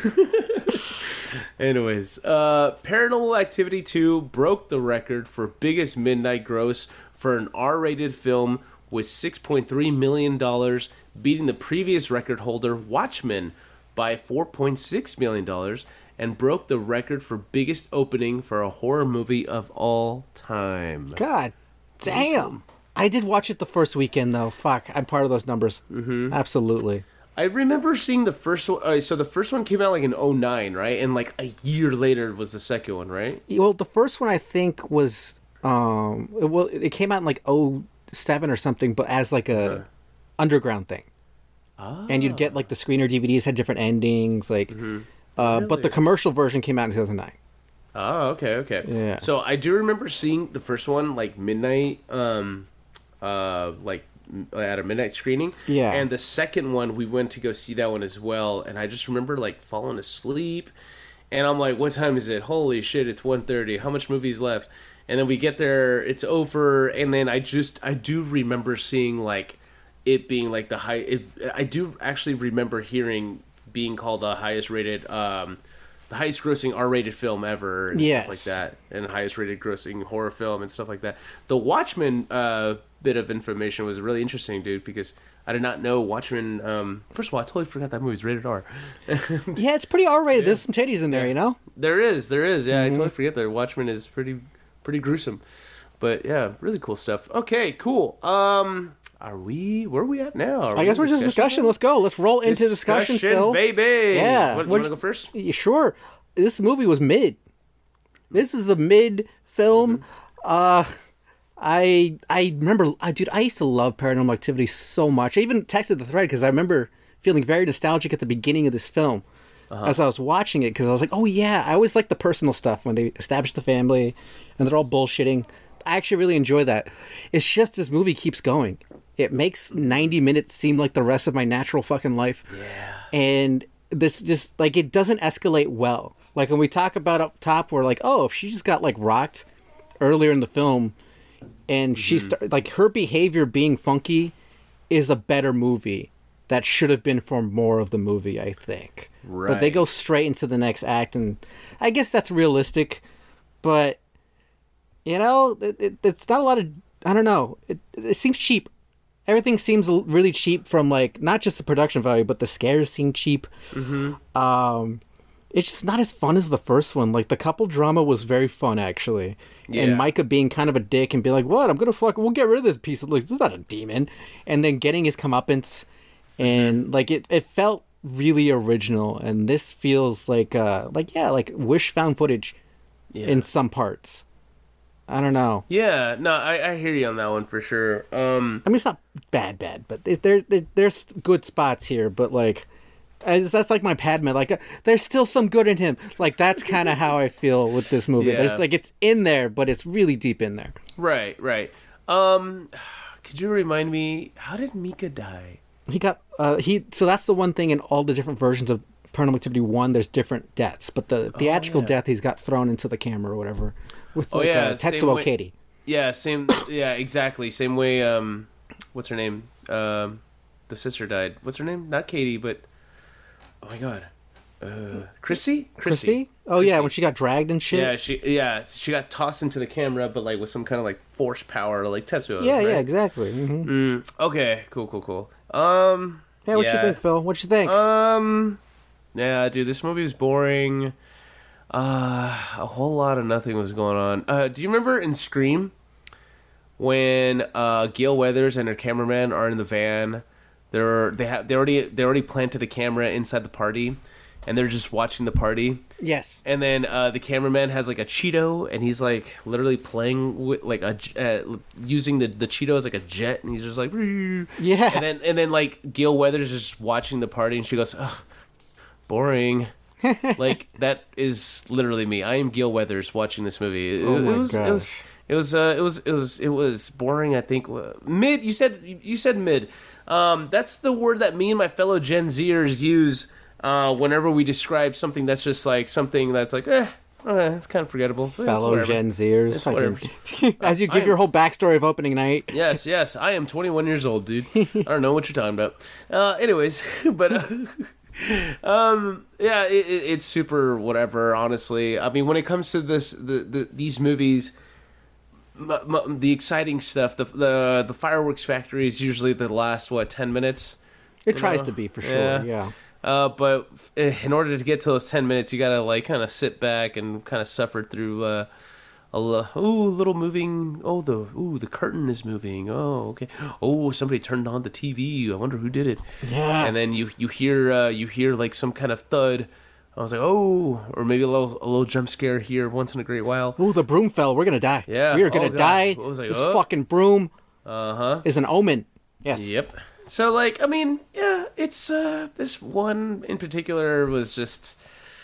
Anyways, uh, Paranormal Activity two broke the record for biggest midnight gross for an R-rated film with six point three million dollars, beating the previous record holder, Watchmen, by four point six million dollars, and broke the record for biggest opening for a horror movie of all time. God damn. I did watch it the first weekend, though. Fuck, I'm part of those numbers. Mm-hmm. Absolutely. I remember seeing the first one. Uh, so the first one came out like in oh nine, right? And like a year later was the second one, right? Well, the first one I think was, um, it, well, it came out in like oh seven or something, but as like a underground thing. Ah. And you'd get like the screener D V Ds had different endings, like, uh, but the commercial version came out in two thousand nine. Oh, okay, okay. Yeah. So I do remember seeing the first one like midnight, um, uh, like m- at a midnight screening. Yeah. And the second one, we went to go see that one as well, and I just remember like falling asleep, and I'm like, "What time is it? Holy shit! It's one thirty. How much movie's left?" And then we get there, it's over, and then I just I do remember seeing like it being like the high. It, I do actually remember hearing being called the highest rated. Um, the highest grossing R-rated film ever and Yes. stuff like that, and highest rated grossing horror film and stuff like that. The Watchmen uh, bit of information was really interesting, dude, because I did not know Watchmen. Um, first of all, I totally forgot that movie's rated R. Yeah, it's pretty R-rated. There's some titties in there, you know? There is, there is. Yeah, Mm-hmm. I totally forget that Watchmen is pretty, pretty gruesome. But yeah, really cool stuff. Okay, cool. Um, are we? Where are we at now? Are I we guess in we're just discussion. Let's go. Let's roll into discussion, Phil. baby. Yeah. What, you What'd want to you- go first? Yeah, sure. This movie was mid. This is a mid film. Mm-hmm. Uh, I I remember, I dude, I used to love Paranormal Activity so much. I even texted the thread because I remember feeling very nostalgic at the beginning of this film Uh-huh. as I was watching it, because I was like, oh yeah, I always like the personal stuff when they establish the family and they're all bullshitting. I actually really enjoy that. It's just this movie keeps going. It makes ninety minutes seem like the rest of my natural fucking life. Yeah. And this just, like, it doesn't escalate well. Like, when we talk about up top, we're like, oh, if she just got, like, rocked earlier in the film, and she st- like her behavior being funky is a better movie that should have been for more of the movie, I think. But they Right. go straight into the next act, and I guess that's realistic, but you know, it, it, it's not a lot of, I don't know, it, it seems cheap. Everything seems l- really cheap from, like, not just the production value, but the scares seem cheap. Mm-hmm. Um, it's just not as fun as the first one. Like, the couple drama was very fun, actually. Yeah. And Micah being kind of a dick and being like, what? I'm going to fuck, we'll get rid of this piece of, like, this is not a demon. And then getting his comeuppance. And, like, it, it felt really original. And this feels like, uh, like, yeah, like Wish found footage Yeah. in some parts. I don't know. Yeah, no, I, I hear you on that one for sure. Um, I mean, it's not bad, bad, but there, there, there- there's good spots here. But like, as, that's like my Padme. Like, uh, there's still some good in him. Like, that's kind of how I feel with this movie. Yeah. There's like, it's in there, but it's really deep in there. right, right. Um, could you remind me, how did Mika die? He got uh, he. So that's the one thing in all the different versions of Paranormal Activity one. There's different deaths, but the theatrical yeah. death, he's got thrown into the camera or whatever with Oh, like yeah, uh, same Tetsuo way- Katie. Yeah, same. Yeah, exactly. Same way. Um, what's her name? Um, the sister died. What's her name? Not Katie, but oh my god, uh, Chrissy. Christy? Oh yeah, when she got dragged and shit. Yeah, she yeah she got tossed into the camera, but like with some kind of like force power, like Tetsuo. yeah, right? yeah, exactly. hmm Mm, okay, cool, cool, cool. Um, Yeah, what you yeah. think, Phil? What you think? Um, yeah, dude, this movie is boring. Uh, a whole lot of nothing was going on. Uh, do you remember in Scream when uh Gail Weathers and her cameraman are in the van? They're they have they already they already planted a camera inside the party, and they're just watching the party. yes. And then uh, the cameraman has like a Cheeto, and he's like literally playing with like a j- uh, using the the Cheeto as like a jet, and he's just like Yeah. And then and then like Gail Weathers is just watching the party, and she goes, "Ugh, boring." Like that is literally me. I am Gail Weathers watching this movie. It, Oh my it was, it was gosh. it was uh, it was it was it was boring. I think Uh, mid. You said you said mid. Um, that's the word that me and my fellow Gen Zers use uh, whenever we describe something that's just like something that's like eh, eh it's kind of forgettable. It's Fellow whatever. Gen Zers. It's fucking- As you I give am- your whole backstory of opening night. Yes, yes. I am twenty-one years old, dude. I don't know what you're talking about. Uh, anyways, but uh, um, yeah, it, it, it's super whatever. Honestly, I mean, when it comes to this, the, the these movies, m- m- the exciting stuff, the the the fireworks factory is usually the last what ten minutes. It tries know? to be for Yeah. sure. Yeah. Uh, but f- in order to get to those ten minutes, you gotta like kind of sit back and kind of suffer through uh, a l- ooh little moving. Oh, the ooh the curtain is moving. Oh, okay. Oh, somebody turned on the T V. I wonder who did it. Yeah. And then you you hear uh, you hear like some kind of thud. I was like, oh, or maybe a little a little jump scare here once in a great while. Ooh, the broom fell. We're gonna die. Yeah. We are gonna Oh, God. die. I was like, this oh. fucking broom Uh huh. is an omen. Yes. Yep. So like, I mean, yeah, it's uh this one in particular was just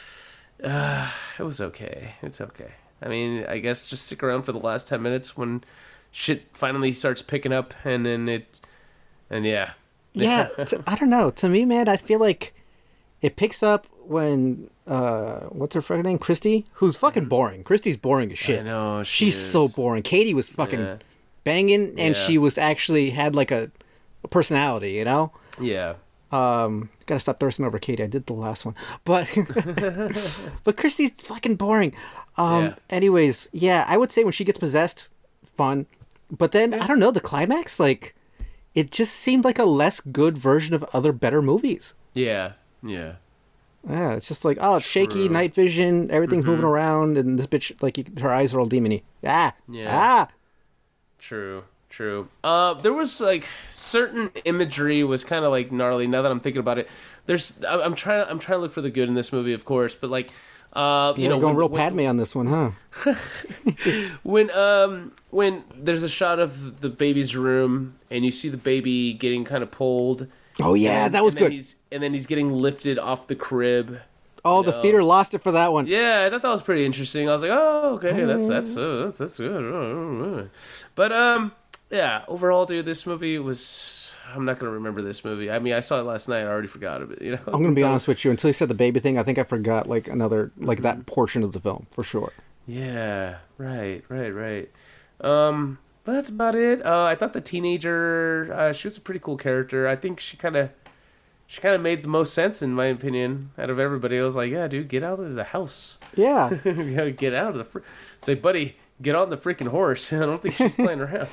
uh it was okay. It's okay. I mean, I guess just stick around for the last ten minutes when shit finally starts picking up, and then it and yeah. Yeah. to, I don't know. To me, man, I feel like it picks up when uh, what's her fucking name, Christy, who's fucking boring. Christy's boring as shit. I know, she She's so is. boring. Katie was fucking Yeah. banging, and Yeah. she was actually had like a, a personality. You know. Yeah. Um, gotta stop thirsting over Katie. I did the last one, but but Christy's fucking boring. Um, Yeah. anyways, yeah, I would say when she gets possessed, fun. But then I don't know, the climax, like, it just seemed like a less good version of other better movies. Yeah. Yeah. Yeah, it's just like, oh, it's shaky, True. Mm-hmm. night vision, everything's moving around, and this bitch, like, you, her eyes are all demony. Ah, Yeah. ah. True, true. Uh, there was like certain imagery was kind of like gnarly. Now that I'm thinking about it, there's I- I'm trying I'm trying to look for the good in this movie, of course, but like, uh, you You know, know, going when, real when, Padme on this one, huh? when um when there's a shot of the baby's room and you see the baby getting kind of pulled. Oh yeah, and- that was and then good. He's, and then he's getting lifted off the crib. Oh, the know. theater lost it for that one. Yeah, I thought that was pretty interesting. I was like, oh, okay, that's that's uh, that's that's good. But um, yeah, overall, dude, this movie was. I'm not gonna remember this movie. I mean, I saw it last night. I already forgot of it. You know. I'm gonna be honest with you. Until you said the baby thing, I think I forgot like another like that portion of the film for sure. Yeah. Right. Right. Right. Um. but that's about it. Uh, I thought the teenager, uh, she was a pretty cool character. I think she kind of, she kind of made the most sense in my opinion out of everybody. I was like, yeah, dude, get out of the house. Yeah. You gotta get out of the. Fr- it's like, buddy, get on the freaking horse. I don't think she's playing around.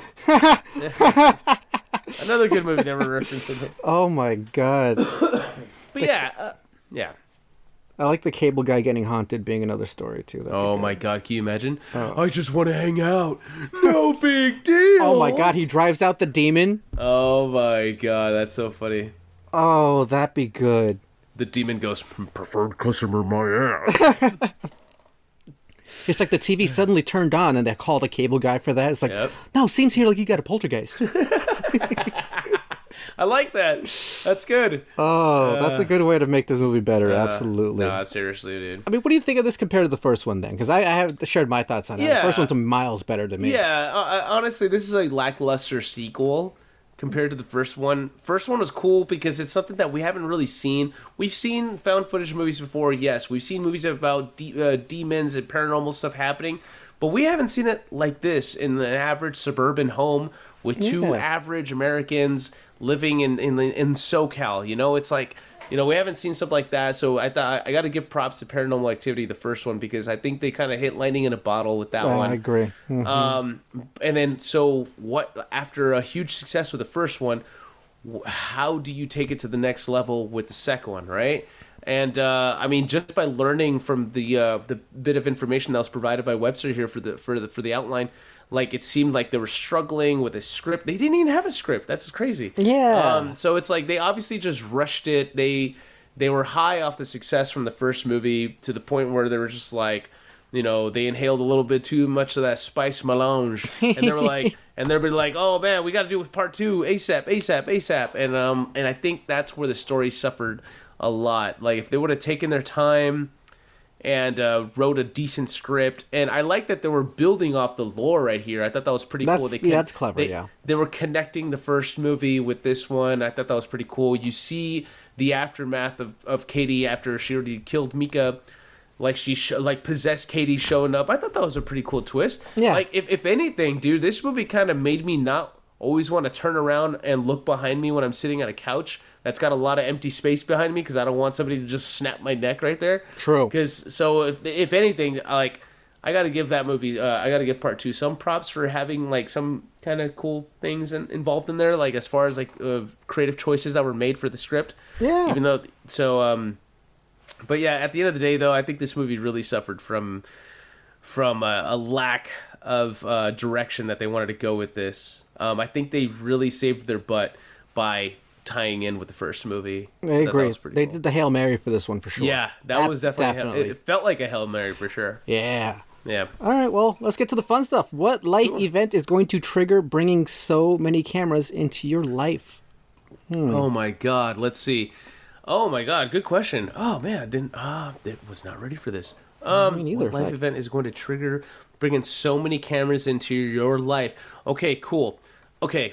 Another good movie, never referenced it. Oh my god. But yeah, uh, yeah. I like the cable guy getting haunted being another story too. That'd be Oh good. my god, can you imagine? Oh. I just want to hang out. No big deal. Oh my god, he drives out the demon. Oh my god, that's so funny. Oh, that'd be good. The demon goes, preferred customer, my ass. It's like the T V suddenly turned on and they called a cable guy for that. It's like, Yep. no, seems here like you got a poltergeist. I like that. That's good. Oh, that's a good way to make this movie better. Uh, Absolutely. Nah, seriously, dude. I mean, what do you think of this compared to the first one then? Because I, I have shared my thoughts on it. Yeah. The first one's miles better to me. Yeah, uh, honestly, this is a lackluster sequel compared to the first one. First one was cool because it's something that we haven't really seen. We've seen found footage movies before, yes. We've seen movies about de- uh, demons and paranormal stuff happening, but we haven't seen it like this in an average suburban home with two Yeah. average Americans living in, in in SoCal. You know, it's like, you know, we haven't seen stuff like that. So I thought I got to give props to Paranormal Activity, the first one, because I think they kind of hit lightning in a bottle with that Oh, one. I agree. Mhm. Um, and then so what? After a huge success with the first one, wh- how do you take it to the next level with the second one, right? And uh, I mean, just by learning from the uh, the bit of information that was provided by Webster here for the for the for the outline, like it seemed like they were struggling with a script. They didn't even have a script. That's just crazy. Yeah. Um, so it's like they obviously just rushed it. They they were high off the success from the first movie to the point where they were just like, you know, they inhaled a little bit too much of that spice melange, and they were like, and they were like, oh man, we got to do part two ASAP, ASAP, ASAP, and um, and I think that's where the story suffered a lot. Like if they would have taken their time and uh, wrote a decent script, and I like that they were building off the lore right here. I thought that was pretty That's- cool. They yeah, that's clever, They, yeah. they were connecting the first movie with this one. I thought that was pretty cool. You see the aftermath of, of Katie after she already killed Mika. Like she sh- like possessed Katie showing up. I thought that was a pretty cool twist. Yeah. Like if, if anything, dude, this movie kind of made me not always want to turn around and look behind me when I'm sitting on a couch that's got a lot of empty space behind me because I don't want somebody to just snap my neck right there. True. Because so if if anything, like I got to give that movie, uh, I got to give part two some props for having like some kind of cool things in, involved in there, like as far as like uh, creative choices that were made for the script. Yeah. Even though so um. But yeah, at the end of the day, though, I think this movie really suffered from from a, a lack of uh, direction that they wanted to go with this. Um, I think they really saved their butt by tying in with the first movie. I That- that agree. was pretty They cool. did the Hail Mary for this one for sure. Yeah, that Ab- was definitely. A Hail, definitely. it felt like a Hail Mary for sure. Yeah. Yeah. All right, well, let's get to the fun stuff. What life event is going to trigger bringing so many cameras into your life? Oh my God. Let's see. Oh my God. Good question. Oh man, I didn't. Ah, I was not ready for this. Um, Me neither, what life heck. event is going to trigger bringing so many cameras into your life? Okay, cool. Okay.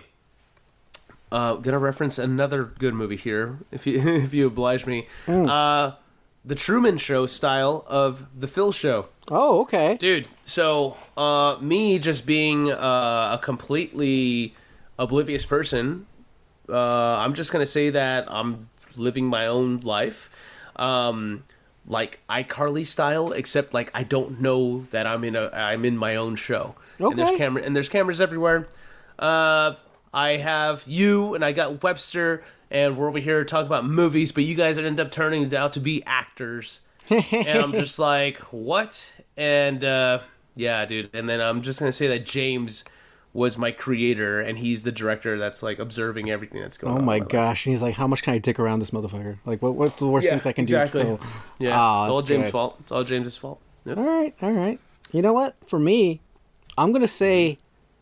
Uh, gonna reference another good movie here, if you if you oblige me. Uh, the Truman Show style of the Phil Show. Oh, okay. Dude, so uh, me just being uh, a completely oblivious person, uh, I'm just gonna say that I'm living my own life, um, like iCarly style, except like I don't know that I'm in a I'm in my own show. And there's Okay. camera and there's cameras everywhere. Uh, I have you and I got Webster, and we're over here talking about movies, but you guys end up turning out to be actors. And I'm just like, what? And uh, yeah, dude. And then I'm just gonna say that James was my creator, and he's the director that's like observing everything that's going Oh on. my in life. gosh. And he's like, how much can I dick around this motherfucker? Like, what, what's the worst Yeah, things I can exactly. do? To Phil? Yeah, Ah, it's all that's James' good. fault. It's all James's fault. Yep. All right, all right. You know what? For me, I'm going to say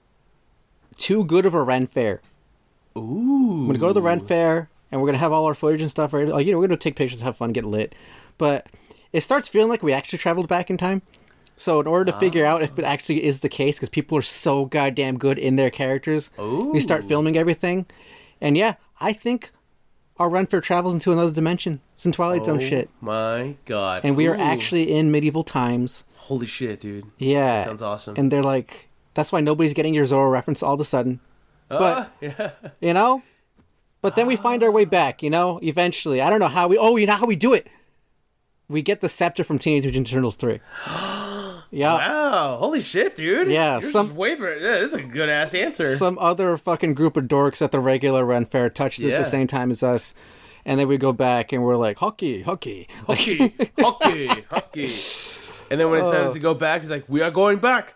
too good of a Ren Fair. Ooh. I'm going to go to the Ren Fair, and we're going to have all our footage and stuff ready. Like, you know, we're going to take pictures, have fun, get lit. But it starts feeling like we actually traveled back in time. So in order to figure out if it actually is the case, because people are so goddamn good in their characters, we start Ooh. filming everything. And yeah, I think our Ren Fair travels into another dimension. It's in Twilight Zone Oh shit. my God. And we are Ooh. actually in medieval times. Holy shit, dude. Yeah. Sounds awesome. And they're like, That's why nobody's getting your Zorro reference all of a sudden. But, Uh, yeah. you know? But then we find our way back, you know? Eventually. I don't know how we... Oh, you know how we do it? We get the scepter from Teenage Mutant Ninja Turtles three. Yeah. Wow. Holy shit, dude. Yeah, Yours some- is way better. Yeah, this is a good ass answer. Some other fucking group of dorks at the regular Ren Fair touched it Yeah. at the same time as us. And then we go back and we're like, hockey, hockey. Hockey, hockey, hockey. And then when it's time to go back, he's like, we are going back.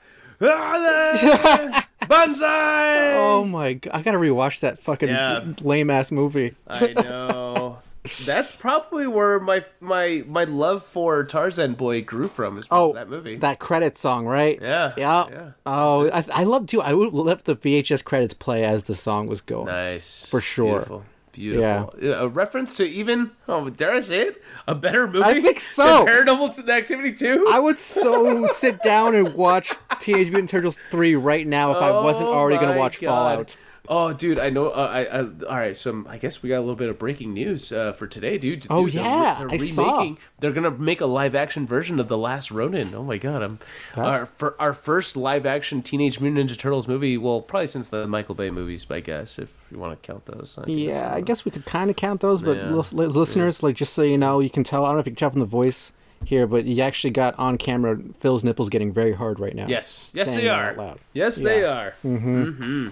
Ah, Banzai! Oh my god. I gotta rewatch that fucking Yeah. lame ass movie. I know. That's probably where my my my love for Tarzan Boy grew from, is from Oh, that movie. that credit song, right? Yeah, Yeah. yeah. Oh, I, I love too. I would let the V H S credits play as the song was going. Nice. For sure. Beautiful. Beautiful. Yeah. A reference to even, oh, dare I say it? A better movie? I think so. than Paranormal Activity two? I would so sit down and watch Teenage Mutant Ninja Turtles three right now if I wasn't Oh already going my to watch God. Fallout. Oh, dude, I know. Uh, I, I all right. So I guess we got a little bit of breaking news uh, for today, dude. Oh, Dude, they're- yeah, they're I remaking. saw. They're gonna make a live action version of The Last Ronin. Oh my god, I'm That's- our for our first live action Teenage Mutant Ninja Turtles movie. Well, probably since the Michael Bay movies, I guess, if you want to count those. I think Yeah, that's- I guess we could kind of count those, but Yeah. lis- li- listeners, like, just so you know, you can tell. I don't know if you can tell from the voice here, but you actually got on camera Phil's nipples getting very hard right now. Yes, yes, Saying they that are. out loud. Yes, they are. Mm-hmm. Mm-hmm.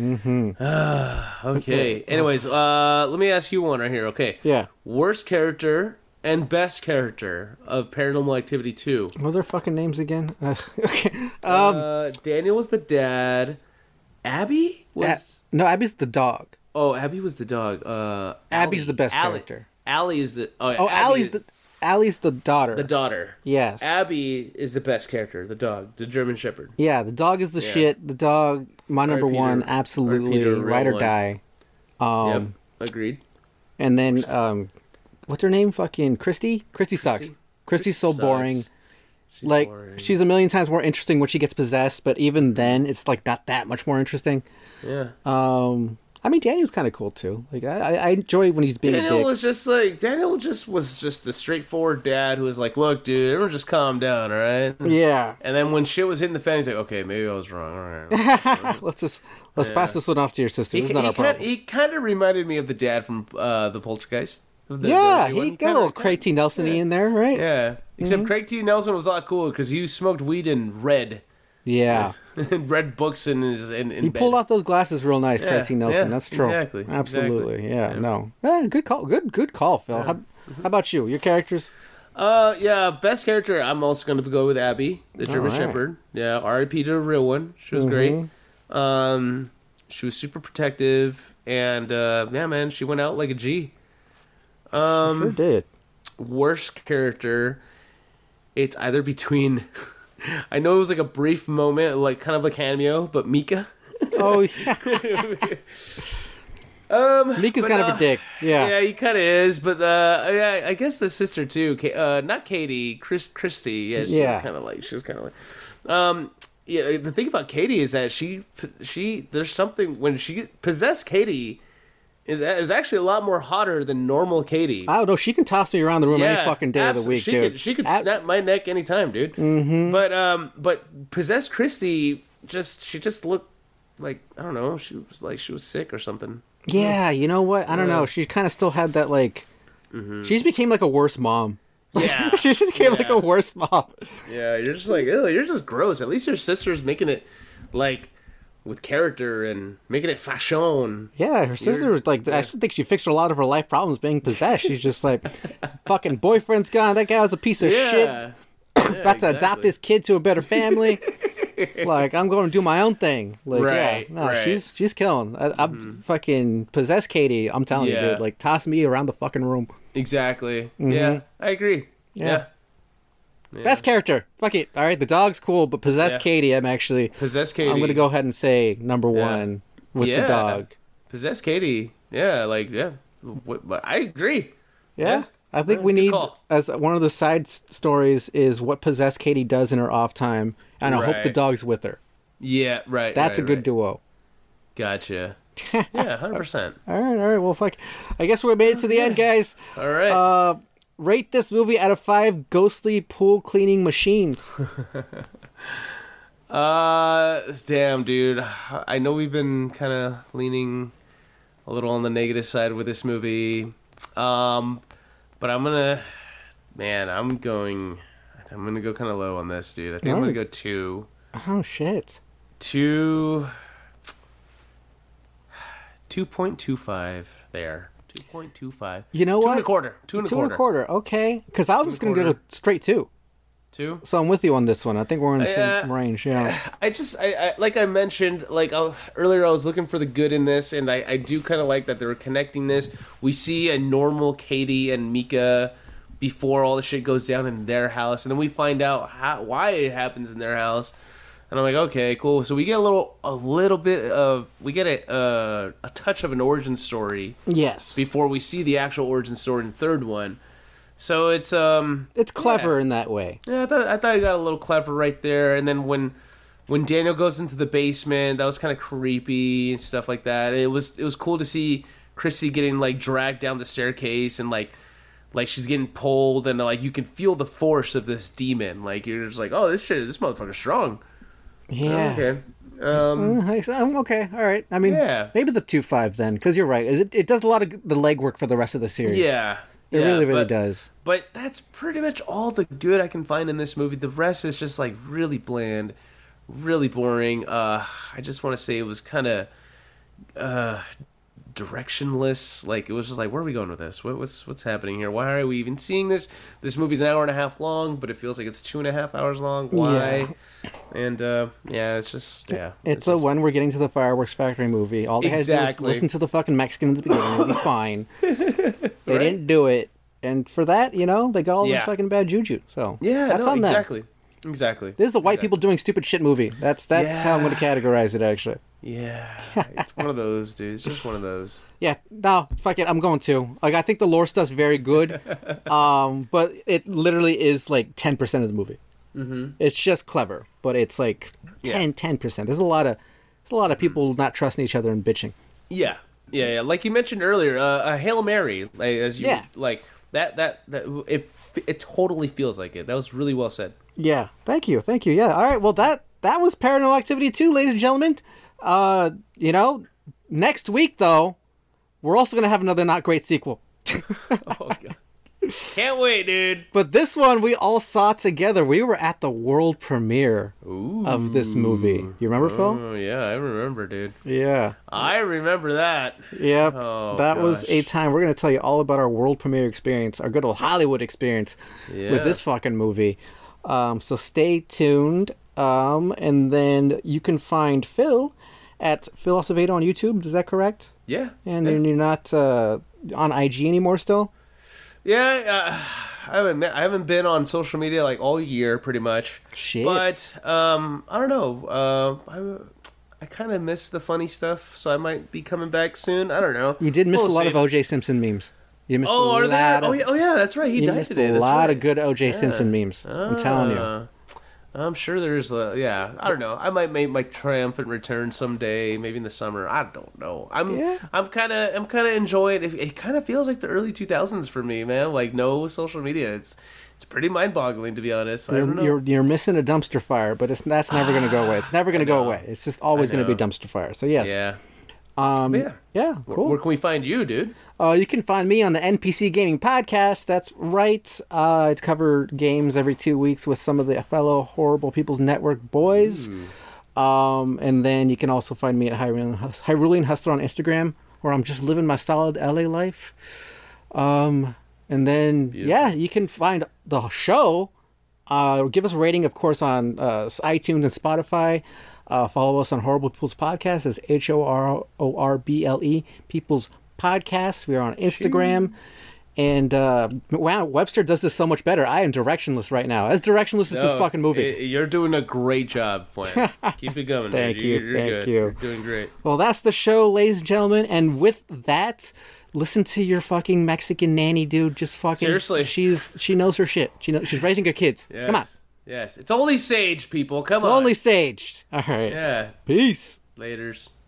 Mm-hmm. okay. Anyways, uh, let me ask you one right here. Okay. Yeah. Worst character and best character of Paranormal Activity two. What are their fucking names again? Uh, okay. Um, uh, Daniel was the dad. Abby was. A- no, Abby's the dog. Oh, Abby was the dog. Uh, Abby's Allie. the best Allie. character. Allie is the. Oh, Oh, Abby Allie's is the Allie's the daughter. the daughter. Yes. Abby is the best character. The dog, the German Shepherd. Yeah, the dog is the Yeah. shit. The dog, my number Peter. one, Or absolutely, Peter, real ride or one. die. Um, yep. Agreed. And then, um, what's her name? Fucking Christy? Christy sucks. Christy? Christy's so Sucks. boring. She's Like, boring. she's a million times more interesting when she gets possessed, but even then, it's like not that much more interesting. Yeah. Um, I mean, Daniel's kind of cool too. Like, I, I enjoy when he's being a Daniel dick. was just like Daniel just was just a straightforward dad who was like, "Look, dude, everyone just calm down, all right?" Yeah. And then when shit was hitting the fan, he's like, "Okay, maybe I was wrong. All right." let's just let's pass this one off to your sister. he This is not he, our kind, problem. he kind of reminded me of the dad from uh, the Poltergeist. The- yeah, the- the he one. got a Kinda- little Craig T. Nelson in there, right? Yeah, except Craig T. Nelson was a lot cooler because he smoked weed and read, Yeah. and read books in his in, in He bed. pulled off those glasses real nice, Yeah, Craig T. Nelson. yeah, That's true. exactly, Absolutely. exactly. Yeah, Yeah. no. Eh, good call. Good good call, Phil. How, how about you? Your characters? Uh, yeah, best character. I'm also going to go with Abby, the German All right. Shepherd. Yeah, R I P to the real one. She was great. Um, she was super protective, and uh, yeah, man, she went out like a G. Um, Sure did. worst character. It's either between. I know it was like a brief moment, like kind of like cameo, but Mika. Oh, yeah. Um, Mika's but, kind uh, of a dick. Yeah. Yeah, he kind of is, but uh, yeah, I guess the sister too. Ka- Uh, not Katie, Chris, Christy. Yeah, she Yeah. was kind of like she was kind of like. Um, yeah, the thing about Katie is that she, she, there's something when she possessed Katie, is is actually a lot more hotter than normal Katie. I don't know. She can toss me around the room any Yeah, fucking day of abso- the week, she dude. Could, she could Ab- snap my neck anytime, dude. Mm-hmm. But um, but possessed Christy just she just looked like I don't know. She was like she was sick or something. Yeah, you know what? I don't know. She kind of still had that, like... She just became like a worse mom. Yeah, she just became like Yeah. a worse mom. yeah. You're just like, oh, you're just gross. At least your sister's making it like with character and making it fashion. Yeah, her sister You're- was like, I actually think she fixed a lot of her life problems being possessed. She's just like, fucking boyfriend's gone. That guy was a piece of shit. Yeah. Yeah, About to adopt exactly. this kid to a better family. Like, I'm going to do my own thing. Like, Right, yeah, no, right. she's she's killing. I, I'm fucking possessed Katie. I'm telling you, Yeah. dude. Like, toss me around the fucking room. Exactly. Yeah, I agree. Yeah. Yeah. Yeah. Best character. Fuck it. All right, the dog's cool, but possessed Yeah. Katie, I'm actually. Possessed Katie. I'm gonna go ahead and say number Yeah. one with Yeah. the dog. Possessed Katie. Yeah, like yeah. What, but I agree. Yeah. Yeah. I think Yeah, we good need, call. as one of the side s- stories, is what possessed Katie does in her off time, and I hope the Right. dog's with her. Yeah, right. That's right, a good right. duo. Gotcha. Yeah, hundred percent. All right, all right. Well, fuck. I guess we made it to the end, guys. All right. Uh, rate this movie out of five ghostly pool cleaning machines. Uh, damn, dude. I know we've been kind of leaning a little on the negative side with this movie. Um, but I'm gonna, man, I'm going, I'm gonna go kind of low on this, dude. I think I'm gonna go two. Oh shit. Two. Two point two five there. Two point two five. You know two what? And a quarter. Two and a Two quarter. and a quarter. Okay, because I was gonna go to straight two. Two. So I'm with you on this one. I think we're in the same Uh, range. Yeah. I just, I, I like I mentioned, like I, earlier, I was looking for the good in this, and I, I do kind of like that they're connecting this. We see a normal Katie and Mika before all the shit goes down in their house, and then we find out how, why it happens in their house, and I'm like, okay, cool. So we get a little, a little bit of, we get a, uh, a touch of an origin story Yes. before we see the actual origin story in the third one. So it's um It's clever yeah. in that way. Yeah, I thought I thought I got a little clever right there. And then when when Daniel goes into the basement, that was kind of creepy and stuff like that. It was it was cool to see Chrissy getting like dragged down the staircase and like like she's getting pulled and like you can feel the force of this demon. Like you're just like, oh, this shit, this motherfucker's strong. Yeah. Okay. Um, Uh, I'm okay. All right. I mean, Yeah. maybe the two five then, because you're right. It it does a lot of the legwork for the rest of the series. yeah. It yeah, really, really but- does. But that's pretty much all the good I can find in this movie. The rest is just like really bland, really boring. Uh, I just want to say it was kind of uh, directionless. Like it was just like, where are we going with this? What, what's what's happening here? Why are we even seeing this? This movie's an hour and a half long, but it feels like it's two and a half hours long. Why? And uh, yeah, it's just yeah. It's a just, when we're getting to the fireworks factory movie. All they had to do Exactly. was listen to the fucking Mexican at the beginning. It'll be fine. They didn't do it, and for that, you know, they got all Yeah. this fucking bad juju. So yeah, that's no, on them. exactly, exactly. This is a white Exactly. people doing stupid shit movie. That's that's how I'm going to categorize it. Actually, Yeah, it's one of those, dude. It's just one of those. yeah. No, fuck it. I'm going to. Like, I think the lore stuff's very good, um, but it literally is like ten percent of the movie. Mm-hmm. It's just clever, but it's like ten percent. There's a lot of there's a lot of people not trusting each other and bitching. Yeah, yeah, yeah. Like you mentioned earlier, uh, a Hail Mary, like as you Yeah. like that, that, that it, it totally feels like it. That was really well said. Yeah, thank you, thank you. Yeah, all right. Well, that that was Paranormal Activity two, ladies and gentlemen. Uh, you know, next week though, we're also gonna have another not great sequel. Oh god, can't wait, dude. But this one we all saw together. We were at the world premiere of this movie. You remember, Phil? Oh yeah, I remember, dude. Yeah. I remember that. Yep. Oh, that was a gosh. time. We're gonna tell you all about our world premiere experience, our good old Hollywood experience Yeah. with this fucking movie. Um, so stay tuned. Um, and then you can find Phil at Phil Acevedo on YouTube. Is that correct? Yeah, And yeah. then you're not uh, on I G anymore still? Yeah, uh, I haven't I haven't been on social media like all year, pretty much. Shit. But um, I don't know. Uh, I I kind of miss the funny stuff, so I might be coming back soon. I don't know. You did miss We'll a lot see. of O J Simpson memes. You missed Oh, a are lot there? of, Oh yeah, oh yeah, that's right. He you died missed today. a That's lot right. of good O J Simpson memes. I'm telling you. Ah, I'm sure there's a yeah. I don't know. I might make my triumphant return someday, maybe in the summer. I don't know. I'm Yeah. I'm kind of I'm kind of enjoying it. It kind of feels like the early two thousands for me, man. Like no social media. It's it's pretty mind boggling to be honest. I don't You're, know. you're you're missing a dumpster fire, but it's that's never going to go away. It's never going to go away. It's just always I going to be know. dumpster fire. So yes, yeah. um, But yeah. yeah, Where- cool. Where can we find you, dude? Uh, you can find me on the N P C Gaming Podcast. That's right. Uh, I cover games every two weeks with some of the fellow Horrible People's Network boys. Um, and then you can also find me at Hyrulean Hus- Hyrulean Hustler on Instagram, where I'm just living my solid L A life. Um, and then, yeah, you can find the show. Uh, give us a rating, of course, on uh, iTunes and Spotify. Uh, follow us on Horrible People's Podcast as H O R O R B L E, People's Podcast. We are on Instagram. And, uh, wow, Webster does this so much better. I am directionless right now. As directionless as this No, fucking movie. y- You're doing a great job, Flynn. Keep it going. Thank dude. you, You're, you're thank good. you. You're doing great. Well, that's the show, ladies and gentlemen. And with that, listen to your fucking Mexican nanny, dude. Just fucking Seriously. She's she knows her shit. She knows she's raising her kids. Yes. Come on, Yes. It's only Sage, people. Come it's on. only saged. All right. Yeah. Peace. Laters.